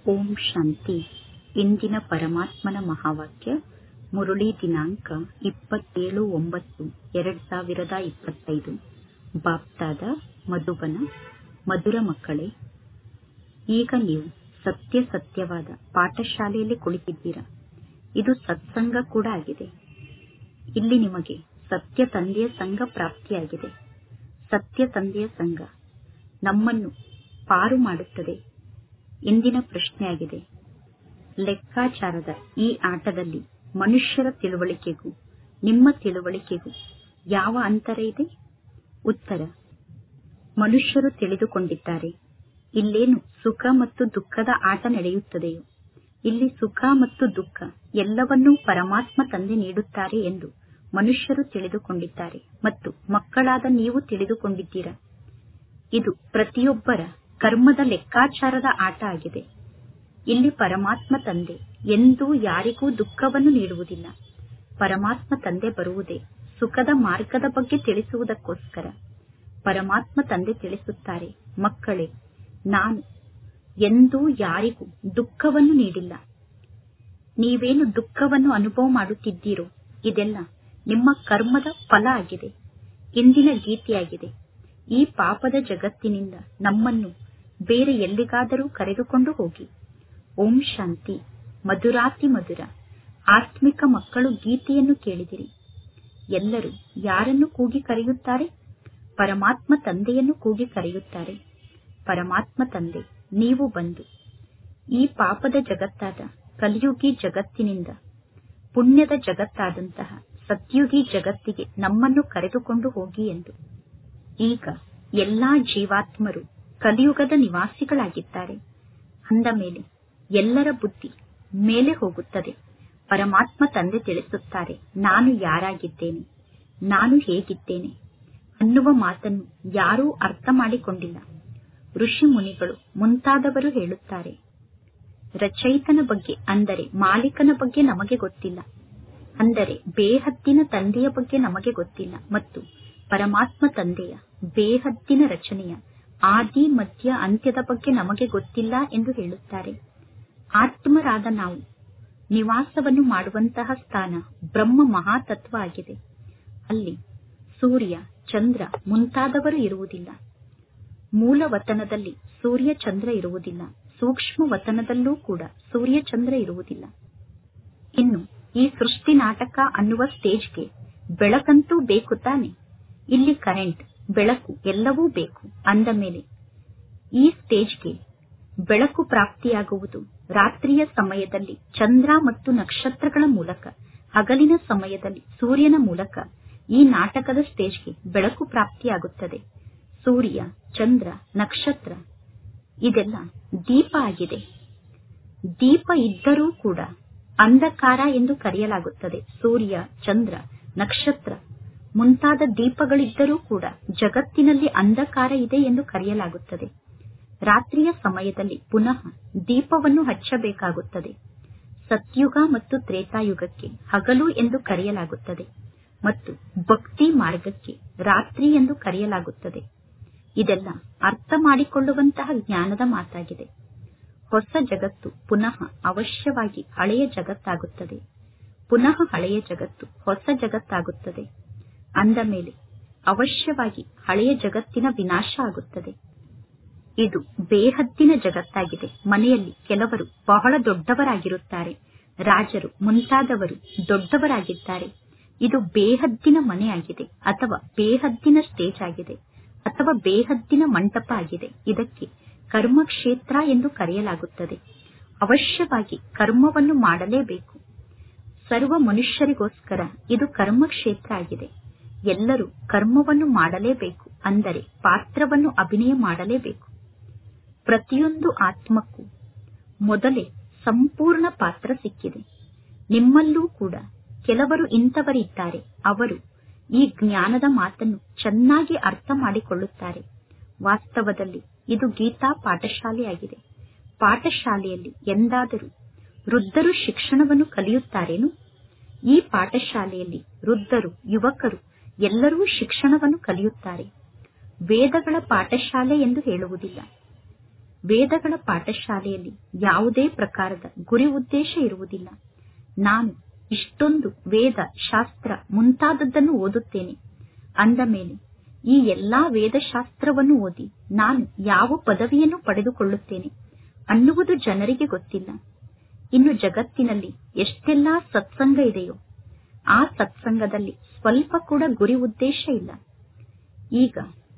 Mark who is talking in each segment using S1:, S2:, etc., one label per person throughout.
S1: ಓಂ ಶಾಂತಿ. ಇಂದಿನ ಪರಮಾತ್ಮನ ಮಹಾವಾಕ್ಯ ಮುರುಳಿ ದಿನಾಂಕ 27/9/2025. ಬಾಪ್ತಾದ ಮಧುಬನ. ಮಧುರ ಮಕ್ಕಳೇ, ಈಗ ನೀವು ಸತ್ಯವಾದ ಪಾಠಶಾಲೆಯಲ್ಲಿ ಕುಳಿತಿದ್ದೀರಾ. ಇದು ಸತ್ಸಂಗ ಕೂಡ ಆಗಿದೆ. ಇಲ್ಲಿ ನಿಮಗೆ ಸತ್ಯ ತಂದೆಯ ಸಂಘ ಪ್ರಾಪ್ತಿಯಾಗಿದೆ. ಸತ್ಯ ತಂದೆಯ ಸಂಘ ನಮ್ಮನ್ನು ಪಾರು ಮಾಡುತ್ತದೆ. ಇಂದಿನ ಪ್ರಶ್ನೆಯಾಗಿದೆ, ಲೆಕ್ಕಾಚಾರದ ಈ ಆಟದಲ್ಲಿ ಮನುಷ್ಯರ ತಿಳುವಳಿಕೆಗೂ ನಿಮ್ಮ ತಿಳುವಳಿಕೆಗೂ ಯಾವ ಅಂತರ ಇದೆ? ಉತ್ತರ, ಮನುಷ್ಯರು ತಿಳಿದುಕೊಂಡಿದ್ದಾರೆ ಇಲ್ಲೇನು ಸುಖ ಮತ್ತು ದುಃಖದ ಆಟ ನಡೆಯುತ್ತದೆಯೋ, ಇಲ್ಲಿ ಸುಖ ಮತ್ತು ದುಃಖ ಎಲ್ಲವನ್ನೂ ಪರಮಾತ್ಮ ತಂದೆ ನೀಡುತ್ತಾರೆ ಎಂದು ಮನುಷ್ಯರು ತಿಳಿದುಕೊಂಡಿದ್ದಾರೆ ಮತ್ತು ಮಕ್ಕಳಾದ ನೀವು ತಿಳಿದುಕೊಂಡಿದ್ದೀರಾ. ಇದು ಪ್ರತಿಯೊಬ್ಬರ ಕರ್ಮದ ಲೆಕ್ಕಾಚಾರದ ಆಟ ಆಗಿದೆ. ಇಲ್ಲಿ ಪರಮಾತ್ಮ ತಂದೆ ಎಂದೂ ಯಾರಿಗೂ ದುಃಖವನ್ನು ನೀಡುವುದಿಲ್ಲ. ಪರಮಾತ್ಮ ತಂದೆ ಬರುವುದೇ ಸುಖದ ಮಾರ್ಗದ ಬಗ್ಗೆ ತಿಳಿಸುವುದಕ್ಕೋಸ್ಕರ. ಪರಮಾತ್ಮ ತಂದೆ ತಿಳಿಸುತ್ತಾರೆ, ಮಕ್ಕಳೇ, ನಾನು ಎಂದೂ ಯಾರಿಗೂ ದುಃಖವನ್ನು ನೀಡಿಲ್ಲ. ನೀವೇನು ದುಃಖವನ್ನು ಅನುಭವ ಮಾಡುತ್ತಿದ್ದೀರೋ ಇದೆಲ್ಲ ನಿಮ್ಮ ಕರ್ಮದ ಫಲ ಆಗಿದೆ. ಇಂದಿನ ಗೀತೆಯಾಗಿದೆ, ಈ ಪಾಪದ ಜಗತ್ತಿನಿಂದ ನಮ್ಮನ್ನು ಬೇರೆ ಎಲ್ಲಿಗಾದರೂ ಕರೆದುಕೊಂಡು ಹೋಗಿ. ಓಂ ಶಾಂತಿ. ಮಧುರಾತಿ ಮಧುರ ಆತ್ಮಿಕ ಮಕ್ಕಳು ಗೀತೆಯನ್ನು ಕೇಳಿದಿರಿ. ಎಲ್ಲರೂ ಯಾರನ್ನು ಕೂಗಿ ಕರೆಯುತ್ತಾರೆ? ಪರಮಾತ್ಮ ತಂದೆಯನ್ನು ಕೂಗಿ ಕರೆಯುತ್ತಾರೆ. ಪರಮಾತ್ಮ ತಂದೆ, ನೀವು ಬಂದು ಈ ಪಾಪದ ಜಗತ್ತಾದ ಕಲಿಯುಗಿ ಜಗತ್ತಿನಿಂದ ಪುಣ್ಯದ ಜಗತ್ತಾದಂತಹ ಸತ್ಯುಗಿ ಜಗತ್ತಿಗೆ ನಮ್ಮನ್ನು ಕರೆದುಕೊಂಡು ಹೋಗಿ ಎಂದು. ಈಗ ಎಲ್ಲಾ ಜೀವಾತ್ಮರು ಕಲಿಯುಗದ ನಿವಾಸಿಗಳಾಗಿದ್ದಾರೆ. ಅಂದ ಮೇಲೆ ಎಲ್ಲರ ಬುದ್ಧಿ ಮೇಲೆ ಹೋಗುತ್ತದೆ. ಪರಮಾತ್ಮ ತಂದೆ ತಿಳಿಸುತ್ತಾರೆ, ನಾನು ಯಾರಾಗಿದ್ದೇನೆ, ನಾನು ಹೇಗಿದ್ದೇನೆ ಅನ್ನುವ ಮಾತನ್ನು ಯಾರೂ ಅರ್ಥ ಮಾಡಿಕೊಂಡಿಲ್ಲ. ಋಷಿ ಮುನಿಗಳು ಮುಂತಾದವರು ಹೇಳುತ್ತಾರೆ, ರಚಯಿತನ ಬಗ್ಗೆ ಅಂದರೆ ಮಾಲೀಕನ ಬಗ್ಗೆ ನಮಗೆ ಗೊತ್ತಿಲ್ಲ, ಅಂದರೆ ಬೇಹದ್ದಿನ ತಂದೆಯ ಬಗ್ಗೆ ನಮಗೆ ಗೊತ್ತಿಲ್ಲ ಮತ್ತು ಪರಮಾತ್ಮ ತಂದೆಯ ಬೇಹದ್ದಿನ ರಚನೆಯ ಆದಿ ಮಧ್ಯ ಅಂತ್ಯದ ಬಗ್ಗೆ ನಮಗೆ ಗೊತ್ತಿಲ್ಲ ಎಂದು ಹೇಳುತ್ತಾರೆ. ಆತ್ಮರಾದ ನಾವು ನಿವಾಸವನ್ನು ಮಾಡುವಂತಹ ಸ್ಥಾನ ಬ್ರಹ್ಮ ಮಹಾತತ್ವ ಆಗಿದೆ. ಅಲ್ಲಿ ಸೂರ್ಯ ಚಂದ್ರ ಮುಂತಾದವರು ಇರುವುದಿಲ್ಲ. ಮೂಲ ವತನದಲ್ಲಿ ಸೂರ್ಯ ಚಂದ್ರ ಇರುವುದಿಲ್ಲ. ಸೂಕ್ಷ್ಮ ವತನದಲ್ಲೂ ಕೂಡ ಸೂರ್ಯ ಚಂದ್ರ ಇರುವುದಿಲ್ಲ. ಇನ್ನು ಈ ಸೃಷ್ಟಿ ನಾಟಕ ಅನ್ನುವ ಸ್ಟೇಜ್ಗೆ ಬೆಳಕಂತೂ ಬೇಕು ತಾನೆ. ಇಲ್ಲಿ ಕರೆಂಟ್, ಬೆಳಕು ಎಲ್ಲವೂ ಬೇಕು. ಅಂದ ಮೇಲೆ ಈ ಸ್ಟೇಜ್ಗೆ ಬೆಳಕು ಪ್ರಾಪ್ತಿಯಾಗುವುದು ರಾತ್ರಿಯ ಸಮಯದಲ್ಲಿ ಚಂದ್ರ ಮತ್ತು ನಕ್ಷತ್ರಗಳ ಮೂಲಕ, ಹಗಲಿನ ಸಮಯದಲ್ಲಿ ಸೂರ್ಯನ ಮೂಲಕ. ಈ ನಾಟಕದ ಸ್ಟೇಜ್ಗೆ ಬೆಳಕು ಪ್ರಾಪ್ತಿಯಾಗುತ್ತದೆ. ಸೂರ್ಯ ಚಂದ್ರ ನಕ್ಷತ್ರ ಇದೆಲ್ಲ ದೀಪ ಆಗಿದೆ. ದೀಪ ಇದ್ದರೂ ಕೂಡ ಅಂಧಕಾರ ಎಂದು ಕರೆಯಲಾಗುತ್ತದೆ. ಸೂರ್ಯ ಚಂದ್ರ ನಕ್ಷತ್ರ ಮುಂತಾದ ದೀಪಗಳಿದ್ದರೂ ಕೂಡ ಜಗತ್ತಿನಲ್ಲಿ ಅಂಧಕಾರ ಇದೆ ಎಂದು ಕರೆಯಲಾಗುತ್ತದೆ. ರಾತ್ರಿಯ ಸಮಯದಲ್ಲಿ ಪುನಃ ದೀಪವನ್ನು ಹಚ್ಚಬೇಕಾಗುತ್ತದೆ. ಸತ್ಯುಗ ಮತ್ತು ತ್ರೇತಾಯುಗಕ್ಕೆ ಹಗಲು ಎಂದು ಕರೆಯಲಾಗುತ್ತದೆ ಮತ್ತು ಭಕ್ತಿ ಮಾರ್ಗಕ್ಕೆ ರಾತ್ರಿ ಎಂದು ಕರೆಯಲಾಗುತ್ತದೆ. ಇದೆಲ್ಲ ಅರ್ಥ ಮಾಡಿಕೊಳ್ಳುವಂತಹ ಜ್ಞಾನದ ಮಾತಾಗಿದೆ. ಹೊಸ ಜಗತ್ತು ಪುನಃ ಅವಶ್ಯವಾಗಿ ಹಳೆಯ ಜಗತ್ತಾಗುತ್ತದೆ. ಪುನಃ ಹಳೆಯ ಜಗತ್ತು ಹೊಸ ಜಗತ್ತಾಗುತ್ತದೆ. ಅಂದ ಮೇಲೆ ಅವಶ್ಯವಾಗಿ ಹಳೆಯ ಜಗತ್ತಿನ ವಿನಾಶ ಆಗುತ್ತದೆ. ಇದು ಬೇಹದ್ದಿನ ಜಗತ್ತಾಗಿದೆ. ಮನೆಯಲ್ಲಿ ಕೆಲವರು ಬಹಳ ದೊಡ್ಡವರಾಗಿರುತ್ತಾರೆ. ರಾಜರು ಮುಂತಾದವರು ದೊಡ್ಡವರಾಗಿದ್ದಾರೆ. ಇದು ಬೇಹದ್ದಿನ ಮನೆಯಾಗಿದೆ ಅಥವಾ ಬೇಹದ್ದಿನ ಸ್ಟೇಜ್ ಆಗಿದೆ ಅಥವಾ ಬೇಹದ್ದಿನ ಮಂಟಪ ಆಗಿದೆ. ಇದಕ್ಕೆ ಕರ್ಮಕ್ಷೇತ್ರ ಎಂದು ಕರೆಯಲಾಗುತ್ತದೆ. ಅವಶ್ಯವಾಗಿ ಕರ್ಮವನ್ನು ಮಾಡಲೇಬೇಕು. ಸರ್ವ ಮನುಷ್ಯರಿಗೋಸ್ಕರ ಇದು ಕರ್ಮಕ್ಷೇತ್ರ ಆಗಿದೆ. ಎಲ್ಲರೂ ಕರ್ಮವನ್ನು ಮಾಡಲೇಬೇಕು, ಅಂದರೆ ಪಾತ್ರವನ್ನು ಅಭಿನಯ ಮಾಡಲೇಬೇಕು. ಪ್ರತಿಯೊಂದು ಆತ್ಮಕ್ಕೂ ಮೊದಲೇ ಸಂಪೂರ್ಣ ಪಾತ್ರ ಸಿಕ್ಕಿದೆ. ನಿಮ್ಮಲ್ಲೂ ಕೂಡ ಕೆಲವರು ಇಂಥವರಿದ್ದಾರೆ. ಅವರು ಈ ಜ್ಞಾನದ ಮಾತನ್ನು ಚೆನ್ನಾಗಿ ಅರ್ಥ ಮಾಡಿಕೊಳ್ಳುತ್ತಾರೆ. ವಾಸ್ತವದಲ್ಲಿ ಇದು ಗೀತಾ ಪಾಠಶಾಲೆಯಾಗಿದೆ. ಪಾಠಶಾಲೆಯಲ್ಲಿ ಎಂದಾದರೂ ವೃದ್ಧರು ಶಿಕ್ಷಣವನ್ನು ಕಲಿಯುತ್ತಾರೇನು? ಈ ಪಾಠಶಾಲೆಯಲ್ಲಿ ವೃದ್ಧರು, ಯುವಕರು ಎಲ್ಲರೂ ಶಿಕ್ಷಣವನ್ನು ಕಲಿಯುತ್ತಾರೆ. ವೇದಗಳ ಪಾಠಶಾಲೆ ಎಂದು ಹೇಳುವುದಿಲ್ಲ. ವೇದಗಳ ಪಾಠಶಾಲೆಯಲ್ಲಿ ಯಾವುದೇ ಪ್ರಕಾರದ ಗುರಿ ಉದ್ದೇಶ ಇರುವುದಿಲ್ಲ. ನಾನು ಇಷ್ಟೊಂದು ವೇದ ಶಾಸ್ತ್ರ ಮುಂತಾದದ್ದನ್ನು ಓದುತ್ತೇನೆ ಅಂದ ಮೇಲೆ ಈ ಎಲ್ಲಾ ವೇದಶಾಸ್ತ್ರವನ್ನು ಓದಿ ನಾನು ಯಾವ ಪದವಿಯನ್ನು ಪಡೆದುಕೊಳ್ಳುತ್ತೇನೆ ಅನ್ನುವುದು ಜನರಿಗೆ ಗೊತ್ತಿಲ್ಲ. ಇನ್ನು ಜಗತ್ತಿನಲ್ಲಿ ಎಷ್ಟೆಲ್ಲಾ ಸತ್ಸಂಗ ಇದೆಯೋ ಆ ಸತ್ಸಂಗದಲ್ಲಿ ಸ್ವಲ್ಪ ಕೂಡ ಗುರಿ ಉದ್ದೇಶ ಇಲ್ಲ. ಈಗ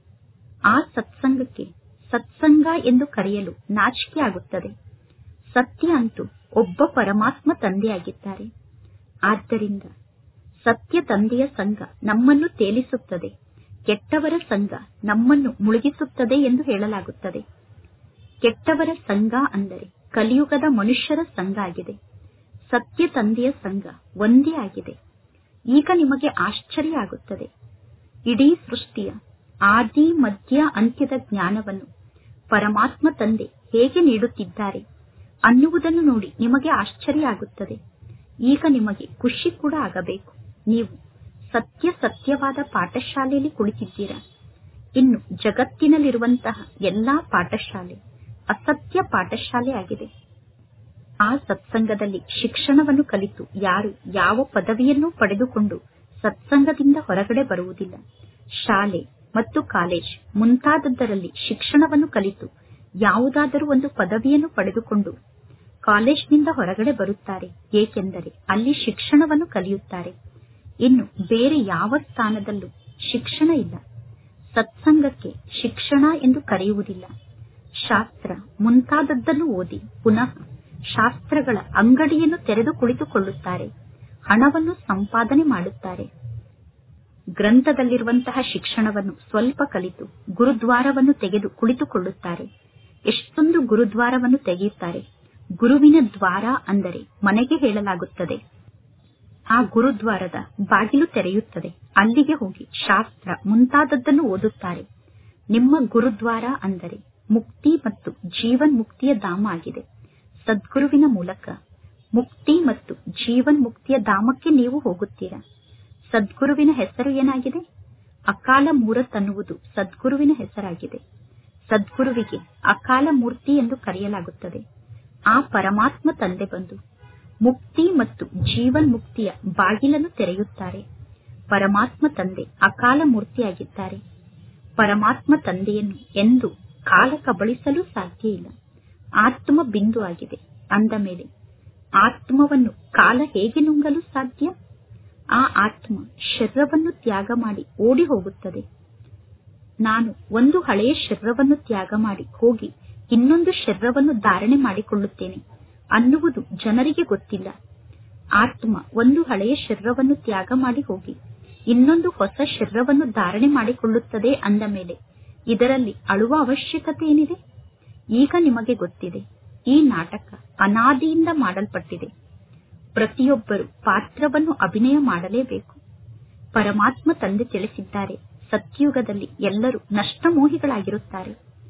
S1: ಆ ಸತ್ಸಂಗಕ್ಕೆ ಸತ್ಸಂಗ ಎಂದು ಕರೆಯಲು ನಾಚಿಕೆ ಆಗುತ್ತದೆ. ಸತ್ಯ ಅಂತೂ ಒಬ್ಬ ಪರಮಾತ್ಮ ತಂದೆಯಾಗಿದ್ದಾರೆ. ಆದ್ದರಿಂದ ಸತ್ಯ ತಂದೆಯ ಸಂಘ ನಮ್ಮನ್ನು ತೇಲಿಸುತ್ತದೆ, ಕೆಟ್ಟವರ ಸಂಘ ನಮ್ಮನ್ನು ಮುಳುಗಿಸುತ್ತದೆ ಎಂದು ಹೇಳಲಾಗುತ್ತದೆ. ಕೆಟ್ಟವರ ಸಂಘ ಅಂದರೆ ಕಲಿಯುಗದ ಮನುಷ್ಯರ ಸಂಘ ಆಗಿದೆ. ಸತ್ಯ ತಂದೆಯ ಸಂಘ ಒಂದೇ ಆಗಿದೆ. ಈಗ ನಿಮಗೆ ಆಶ್ಚರ್ಯ ಆಗುತ್ತದೆ. ಇಡೀ ಸೃಷ್ಟಿಯ ಆದಿ ಮಧ್ಯ ಅಂತ್ಯದ ಜ್ಞಾನವನ್ನು ಪರಮಾತ್ಮ ತಂದೆ ಹೇಗೆ ನೀಡುತ್ತಿದ್ದಾರೆ ಅನ್ನುವುದನ್ನು ನೋಡಿ ನಿಮಗೆ ಆಶ್ಚರ್ಯ ಆಗುತ್ತದೆ. ಈಗ ನಿಮಗೆ ಖುಷಿ ಕೂಡ ಆಗಬೇಕು. ನೀವು ಸತ್ಯವಾದ ಪಾಠಶಾಲೆಯಲ್ಲಿ ಕುಳಿತಿದ್ದೀರಾ. ಇನ್ನು ಜಗತ್ತಿನಲ್ಲಿರುವಂತಹ ಎಲ್ಲಾ ಪಾಠಶಾಲೆ ಅಸತ್ಯ ಪಾಠಶಾಲೆ ಆಗಿದೆ. ಆ ಸತ್ಸಂಗದಲ್ಲಿ ಶಿಕ್ಷಣವನ್ನು ಕಲಿತು ಯಾರು ಯಾವ ಪದವಿಯನ್ನು ಪಡೆದುಕೊಂಡು ಸತ್ಸಂಗದಿಂದ ಹೊರಗಡೆ ಬರುವುದಿಲ್ಲ. ಶಾಲೆ ಮತ್ತು ಕಾಲೇಜ್ ಮುಂತಾದದ್ದರಲ್ಲಿ ಶಿಕ್ಷಣವನ್ನು ಕಲಿತು ಯಾವುದಾದರೂ ಒಂದು ಪದವಿಯನ್ನು ಪಡೆದುಕೊಂಡು ಕಾಲೇಜ್ನಿಂದ ಹೊರಗಡೆ ಬರುತ್ತಾರೆ. ಏಕೆಂದರೆ ಅಲ್ಲಿ ಶಿಕ್ಷಣವನ್ನು ಕಲಿಯುತ್ತಾರೆ. ಇನ್ನು ಬೇರೆ ಯಾವ ಸ್ಥಾನದಲ್ಲೂ ಶಿಕ್ಷಣ ಇಲ್ಲ. ಸತ್ಸಂಗಕ್ಕೆ ಶಿಕ್ಷಣ ಎಂದು ಕರೆಯುವುದಿಲ್ಲ. ಶಾಸ್ತ್ರ ಮುಂತಾದದ್ದನ್ನು ಓದಿ ಪುನಃ ಶಾಸ್ತ್ರಗಳ ಅಂಗಡಿಯನ್ನು ತೆರೆದು ಕುಳಿತುಕೊಳ್ಳುತ್ತಾರೆ. ಹಣವನ್ನು ಸಂಪಾದನೆ ಮಾಡುತ್ತಾರೆ. ಗ್ರಂಥದಲ್ಲಿರುವಂತಹ ಶಿಕ್ಷಣವನ್ನು ಸ್ವಲ್ಪ ಕಲಿತು ಗುರುದ್ವಾರವನ್ನು ತೆಗೆದು ಕುಳಿತುಕೊಳ್ಳುತ್ತಾರೆ. ಎಷ್ಟೊಂದು ಗುರುದ್ವಾರವನ್ನು ತೆಗೆಯುತ್ತಾರೆ. ಗುರುವಿನ ದ್ವಾರ ಅಂದರೆ ಮನೆಗೆ ಹೇಳಲಾಗುತ್ತದೆ. ಆ ಗುರುದ್ವಾರದ ಬಾಗಿಲು ತೆರೆಯುತ್ತದೆ. ಅಲ್ಲಿಗೆ ಹೋಗಿ ಶಾಸ್ತ್ರ ಮುಂತಾದದ್ದನ್ನು ಓದುತ್ತಾರೆ. ನಿಮ್ಮ ಗುರುದ್ವಾರ ಅಂದರೆ ಮುಕ್ತಿ ಮತ್ತು ಜೀವನ್ ಮುಕ್ತಿಯ ಧಾಮ ಆಗಿದೆ. ಸದ್ಗುರುವಿನ ಮೂಲಕ ಮುಕ್ತಿ ಮತ್ತು ಜೀವನ್ ಮುಕ್ತಿಯ ಧಾಮಕ್ಕೆ ನೀವು ಹೋಗುತ್ತೀರಾ. ಸದ್ಗುರುವಿನ ಹೆಸರು ಏನಾಗಿದೆ? ಅಕಾಲ ಮೂರತ್ ಅನ್ನುವುದು ಸದ್ಗುರುವಿನ ಹೆಸರಾಗಿದೆ. ಸದ್ಗುರುವಿಗೆ ಅಕಾಲ ಮೂರ್ತಿ ಎಂದು ಕರೆಯಲಾಗುತ್ತದೆ. ಆ ಪರಮಾತ್ಮ ತಂದೆ ಬಂದು ಮುಕ್ತಿ ಮತ್ತು ಜೀವನ್ ಮುಕ್ತಿಯ ಬಾಗಿಲನ್ನು ತೆರೆಯುತ್ತಾರೆ. ಪರಮಾತ್ಮ ತಂದೆ ಅಕಾಲ ಮೂರ್ತಿಯಾಗಿದ್ದಾರೆ. ಪರಮಾತ್ಮ ತಂದೆಯನ್ನು ಎಂದು ಕಾಲ ಕಬಳಿಸಲು ಸಾಧ್ಯ ಇಲ್ಲ. ಆತ್ಮ ಬಿಂದು ಆಗಿದೆ. ಅಂದ ಮೇಲೆ ಆತ್ಮವನ್ನು ಕಾಲ ಹೇಗೆ ನುಂಗಲು ಸಾಧ್ಯ? ಆ ಆತ್ಮ ಶರೀರವನ್ನು ತ್ಯಾಗ ಮಾಡಿ ಓಡಿ ಹೋಗುತ್ತದೆ. ನಾನು ಒಂದು ಹಳೆಯ ಶರೀರವನ್ನು ತ್ಯಾಗ ಮಾಡಿ ಹೋಗಿ ಇನ್ನೊಂದು ಶರೀರವನ್ನು ಧಾರಣೆ ಮಾಡಿಕೊಳ್ಳುತ್ತೇನೆ ಅನ್ನುವುದು ಜನರಿಗೆ ಗೊತ್ತಿಲ್ಲ. ಆತ್ಮ ಒಂದು ಹಳೆಯ ಶರೀರವನ್ನು ತ್ಯಾಗ ಮಾಡಿ ಹೋಗಿ ಇನ್ನೊಂದು ಹೊಸ ಶರೀರವನ್ನು ಧಾರಣೆ ಮಾಡಿಕೊಳ್ಳುತ್ತದೆ ಅಂದ ಮೇಲೆ ಇದರಲ್ಲಿ ಅಳುವ ಅವಶ್ಯಕತೆ ಏನಿದೆ? ಈಗ ನಿಮಗೆ ಗೊತ್ತಿದೆ. ಈ ನಾಟಕ ಅನಾದಿಯಿಂದ ಮಾಡಲ್ಪಟ್ಟಿದೆ. ಪ್ರತಿಯೊಬ್ಬರು ಪಾತ್ರವನ್ನು ಅಭಿನಯ ಮಾಡಲೇಬೇಕು. ಪರಮಾತ್ಮ ತಂದೆ ತಿಳಿಸಿದ್ದಾರೆ, ಸತ್ಯುಗದಲ್ಲಿ ಎಲ್ಲರೂ ನಷ್ಟಮೋಹಿಗಳಾಗಿರುತ್ತಾರೆ.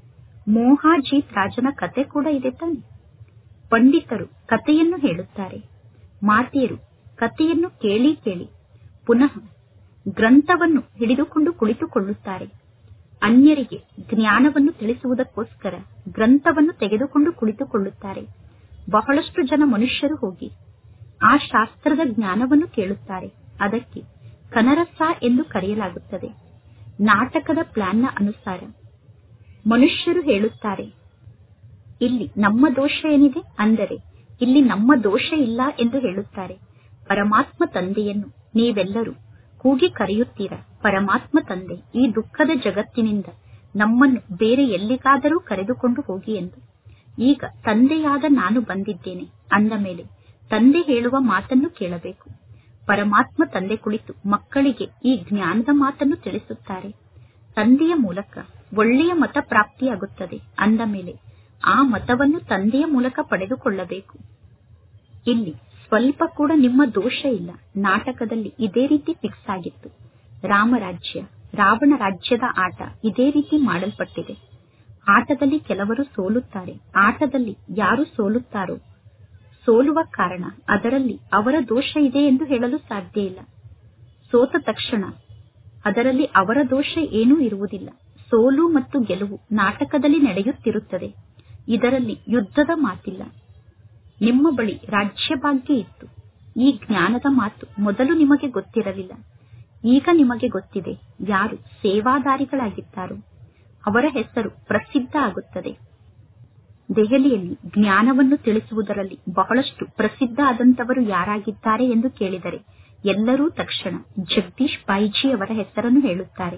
S1: ಮೋಹಾಜೀತ್ ರಾಜನ ಕತೆ ಕೂಡ ಇದೆ ತಾನೆ. ಪಂಡಿತರು ಕಥೆಯನ್ನು ಹೇಳುತ್ತಾರೆ. ಮಾತೆಯರು ಕಥೆಯನ್ನು ಕೇಳಿ ಕೇಳಿ ಪುನಃ ಗ್ರಂಥವನ್ನು ಹಿಡಿದುಕೊಂಡು ಕುಳಿತುಕೊಳ್ಳುತ್ತಾರೆ. ಅನ್ಯರಿಗೆ ಜ್ಞಾನವನ್ನು ತಿಳಿಸುವುದಕ್ಕೋಸ್ಕರ ಗ್ರಂಥವನ್ನು ತೆಗೆದುಕೊಂಡು ಕುಳಿತುಕೊಳ್ಳುತ್ತಾರೆ. ಬಹಳಷ್ಟು ಜನ ಮನುಷ್ಯರು ಹೋಗಿ ಆ ಶಾಸ್ತ್ರದ ಜ್ಞಾನವನ್ನು ಕೇಳುತ್ತಾರೆ. ಅದಕ್ಕೆ ಕನರಸ ಎಂದು ಕರೆಯಲಾಗುತ್ತದೆ. ನಾಟಕದ ಪ್ಲಾನ್ನ ಅನುಸಾರ ಮನುಷ್ಯರು ಹೇಳುತ್ತಾರೆ, ಇಲ್ಲಿ ನಮ್ಮ ದೋಷ ಏನಿದೆ ಅಂದರೆ ಇಲ್ಲಿ ನಮ್ಮ ದೋಷ ಇಲ್ಲ ಎಂದು ಹೇಳುತ್ತಾರೆ. ಪರಮಾತ್ಮ ತಂದೆಯನ್ನು ನೀವೆಲ್ಲರೂ ಕೂಗಿ ಕರೆಯುತ್ತೀರಾ, ಪರಮಾತ್ಮ ತಂದೆ ಈ ದುಃಖದ ಜಗತ್ತಿನಿಂದ ನಮ್ಮನ್ನು ಬೇರೆ ಎಲ್ಲಿಗಾದರೂ ಕರೆದುಕೊಂಡು ಹೋಗಿ ಎಂದು. ಈಗ ತಂದೆಯಾದ ನಾನು ಬಂದಿದ್ದೇನೆ ಅಂದ ಮೇಲೆ ತಂದೆ ಹೇಳುವ ಮಾತನ್ನು ಕೇಳಬೇಕು. ಪರಮಾತ್ಮ ತಂದೆ ಕುಳಿತು ಮಕ್ಕಳಿಗೆ ಈ ಜ್ಞಾನದ ಮಾತನ್ನು ತಿಳಿಸುತ್ತಾರೆ. ತಂದೆಯ ಮೂಲಕ ಒಳ್ಳೆಯ ಮತ ಪ್ರಾಪ್ತಿಯಾಗುತ್ತದೆ ಅಂದ ಮೇಲೆ ಆ ಮತವನ್ನು ತಂದೆಯ ಮೂಲಕ ಪಡೆದುಕೊಳ್ಳಬೇಕು. ಇಲ್ಲಿ ಸ್ವಲ್ಪ ಕೂಡ ನಿಮ್ಮ ದೋಷ ಇಲ್ಲ. ನಾಟಕದಲ್ಲಿ ಇದೇ ರೀತಿ ಫಿಕ್ಸ್ ಆಗಿತ್ತು. ರಾಮರಾಜ್ಯ ರಾವಣ ರಾಜ್ಯದ ಆಟ ಇದೇ ರೀತಿ ಮಾಡಲ್ಪಟ್ಟಿದೆ. ಆಟದಲ್ಲಿ ಕೆಲವರು ಸೋಲುತ್ತಾರೆ. ಆಟದಲ್ಲಿ ಯಾರು ಸೋಲುತ್ತಾರೋ ಸೋಲುವ ಕಾರಣ ಅದರಲ್ಲಿ ಅವರ ದೋಷ ಇದೆ ಎಂದು ಹೇಳಲು ಸಾಧ್ಯ ಇಲ್ಲ. ಸೋತ ತಕ್ಷಣ ಅದರಲ್ಲಿ ಅವರ ದೋಷ ಏನೂ ಇರುವುದಿಲ್ಲ. ಸೋಲು ಮತ್ತು ಗೆಲುವು ನಾಟಕದಲ್ಲಿ ನಡೆಯುತ್ತಿರುತ್ತದೆ. ಇದರಲ್ಲಿ ಯುದ್ಧದ ಮಾತಿಲ್ಲ. ನಿಮ್ಮ ಬಳಿ ರಾಜ್ಯಭಾಗ್ಯ ಇತ್ತು. ಈ ಜ್ಞಾನದ ಮಾತು ಮೊದಲು ನಿಮಗೆ ಗೊತ್ತಿರಲಿಲ್ಲ. ಈಗ ನಿಮಗೆ ಗೊತ್ತಿದೆ. ಯಾರು ಸೇವಾದಾರಿಗಳಾಗಿದ್ದಾರೋ ಅವರ ಹೆಸರು ಪ್ರಸಿದ್ಧ ಆಗುತ್ತದೆ. ದೆಹಲಿಯಲ್ಲಿ ಜ್ಞಾನವನ್ನು ತಿಳಿಸುವುದರಲ್ಲಿ ಬಹಳಷ್ಟು ಪ್ರಸಿದ್ಧ ಆದಂತವರು ಯಾರಾಗಿದ್ದಾರೆ ಎಂದು ಕೇಳಿದರೆ ಎಲ್ಲರೂ ತಕ್ಷಣ ಜಗದೀಶ್ ಬಾಯಿಜಿ ಅವರ ಹೆಸರನ್ನು ಹೇಳುತ್ತಾರೆ.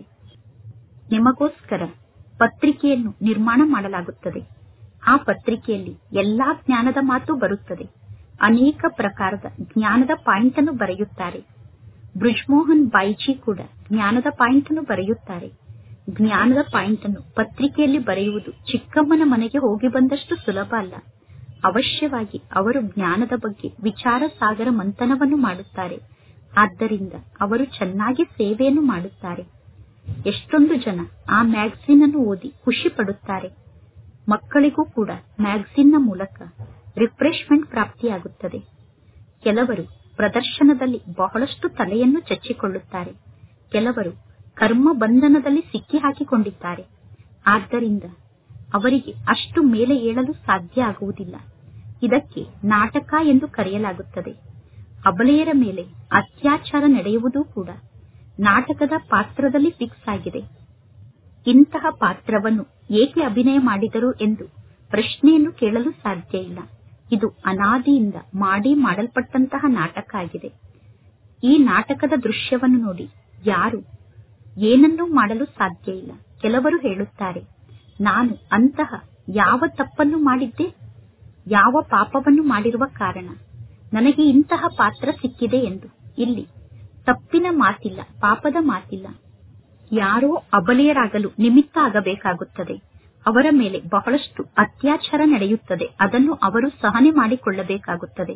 S1: ನಿಮಗೋಸ್ಕರ ಪತ್ರಿಕೆಯನ್ನು ನಿರ್ಮಾಣ ಮಾಡಲಾಗುತ್ತದೆ. ಆ ಪತ್ರಿಕೆಯಲ್ಲಿ ಎಲ್ಲಾ ಜ್ಞಾನದ ಮಾತು ಬರುತ್ತದೆ. ಅನೇಕ ಪ್ರಕಾರದ ಜ್ಞಾನದ ಪಾಯಿಂಟ್ ಅನ್ನು ಬರೆಯುತ್ತಾರೆ. ಬ್ರಿಜ್ಮೋಹನ್ ಬಾಯಿಜಿ ಕೂಡ ಜ್ಞಾನದ ಪಾಯಿಂಟ್ ಅನ್ನು ಬರೆಯುತ್ತಾರೆ. ಜ್ಞಾನದ ಪಾಯಿಂಟ್ ಅನ್ನು ಪತ್ರಿಕೆಯಲ್ಲಿ ಬರೆಯುವುದು ಚಿಕ್ಕಮ್ಮನ ಮನೆಗೆ ಹೋಗಿ ಬಂದಷ್ಟು ಸುಲಭ ಅಲ್ಲ. ಅವಶ್ಯವಾಗಿ ಅವರು ಜ್ಞಾನದ ಬಗ್ಗೆ ವಿಚಾರ ಸಾಗರ ಮಂಥನವನ್ನು ಮಾಡುತ್ತಾರೆ. ಆದ್ದರಿಂದ ಅವರು ಚೆನ್ನಾಗಿ ಸೇವೆಯನ್ನು ಮಾಡುತ್ತಾರೆ. ಎಷ್ಟೊಂದು ಜನ ಆ ಮ್ಯಾಗಝಿನ್ ಅನ್ನು ಓದಿ ಖುಷಿ ಪಡುತ್ತಾರೆ. ಮಕ್ಕಳಿಗೂ ಕೂಡ ಮ್ಯಾಗಝಿನ್ ನ ಮೂಲಕ ರಿಫ್ರೆಶ್ಮೆಂಟ್ ಪ್ರಾಪ್ತಿಯಾಗುತ್ತದೆ. ಕೆಲವರು ಪ್ರದರ್ಶನದಲ್ಲಿ ಬಹಳಷ್ಟು ತಲೆಯನ್ನು ಚಚ್ಚಿಕೊಳ್ಳುತ್ತಾರೆ. ಕೆಲವರು ಕರ್ಮ ಬಂಧನದಲ್ಲಿ ಸಿಕ್ಕಿ ಹಾಕಿಕೊಂಡಿದ್ದಾರೆ. ಆದ್ದರಿಂದ ಅವರಿಗೆ ಅಷ್ಟು ಮೇಲೆ ಏಳಲು ಸಾಧ್ಯ ಆಗುವುದಿಲ್ಲ. ಇದಕ್ಕೆ ನಾಟಕ ಎಂದು ಕರೆಯಲಾಗುತ್ತದೆ. ಅಬಲೆಯರ ಮೇಲೆ ಅತ್ಯಾಚಾರ ನಡೆಯುವುದೂ ಕೂಡ ನಾಟಕದ ಪಾತ್ರದಲ್ಲಿ ಫಿಕ್ಸ್ ಆಗಿದೆ. ಇಂತಹ ಪಾತ್ರವನ್ನು ಏಕೆ ಅಭಿನಯ ಮಾಡಿದರು ಎಂದು ಪ್ರಶ್ನೆಯನ್ನು ಕೇಳಲು ಸಾಧ್ಯ ಇಲ್ಲ. ಇದು ಅನಾದಿಯಿಂದ ಮಾಡಲ್ಪಟ್ಟಂತಹ ನಾಟಕ ಆಗಿದೆ. ಈ ನಾಟಕದ ದೃಶ್ಯವನ್ನು ನೋಡಿ ಯಾರು ಏನನ್ನೂ ಮಾಡಲು ಸಾಧ್ಯ ಇಲ್ಲ. ಕೆಲವರು ಹೇಳುತ್ತಾರೆ, ನಾನು ಅಂತಹ ಯಾವ ತಪ್ಪನ್ನು ಮಾಡಿದ್ದೆ, ಯಾವ ಪಾಪವನ್ನು ಮಾಡಿರುವ ಕಾರಣ ನನಗೆ ಇಂತಹ ಪಾತ್ರ ಸಿಕ್ಕಿದೆ ಎಂದು. ಇಲ್ಲಿ ತಪ್ಪಿನ ಮಾತಿಲ್ಲ, ಪಾಪದ ಮಾತಿಲ್ಲ. ಯಾರೋ ಅಬಲೆಯರಾಗಲು ನಿಮಿತ್ತ ಆಗಬೇಕಾಗುತ್ತದೆ. ಅವರ ಮೇಲೆ ಬಹಳಷ್ಟು ಅತ್ಯಾಚಾರ ನಡೆಯುತ್ತದೆ. ಅದನ್ನು ಅವರು ಸಹನೆ ಮಾಡಿಕೊಳ್ಳಬೇಕಾಗುತ್ತದೆ.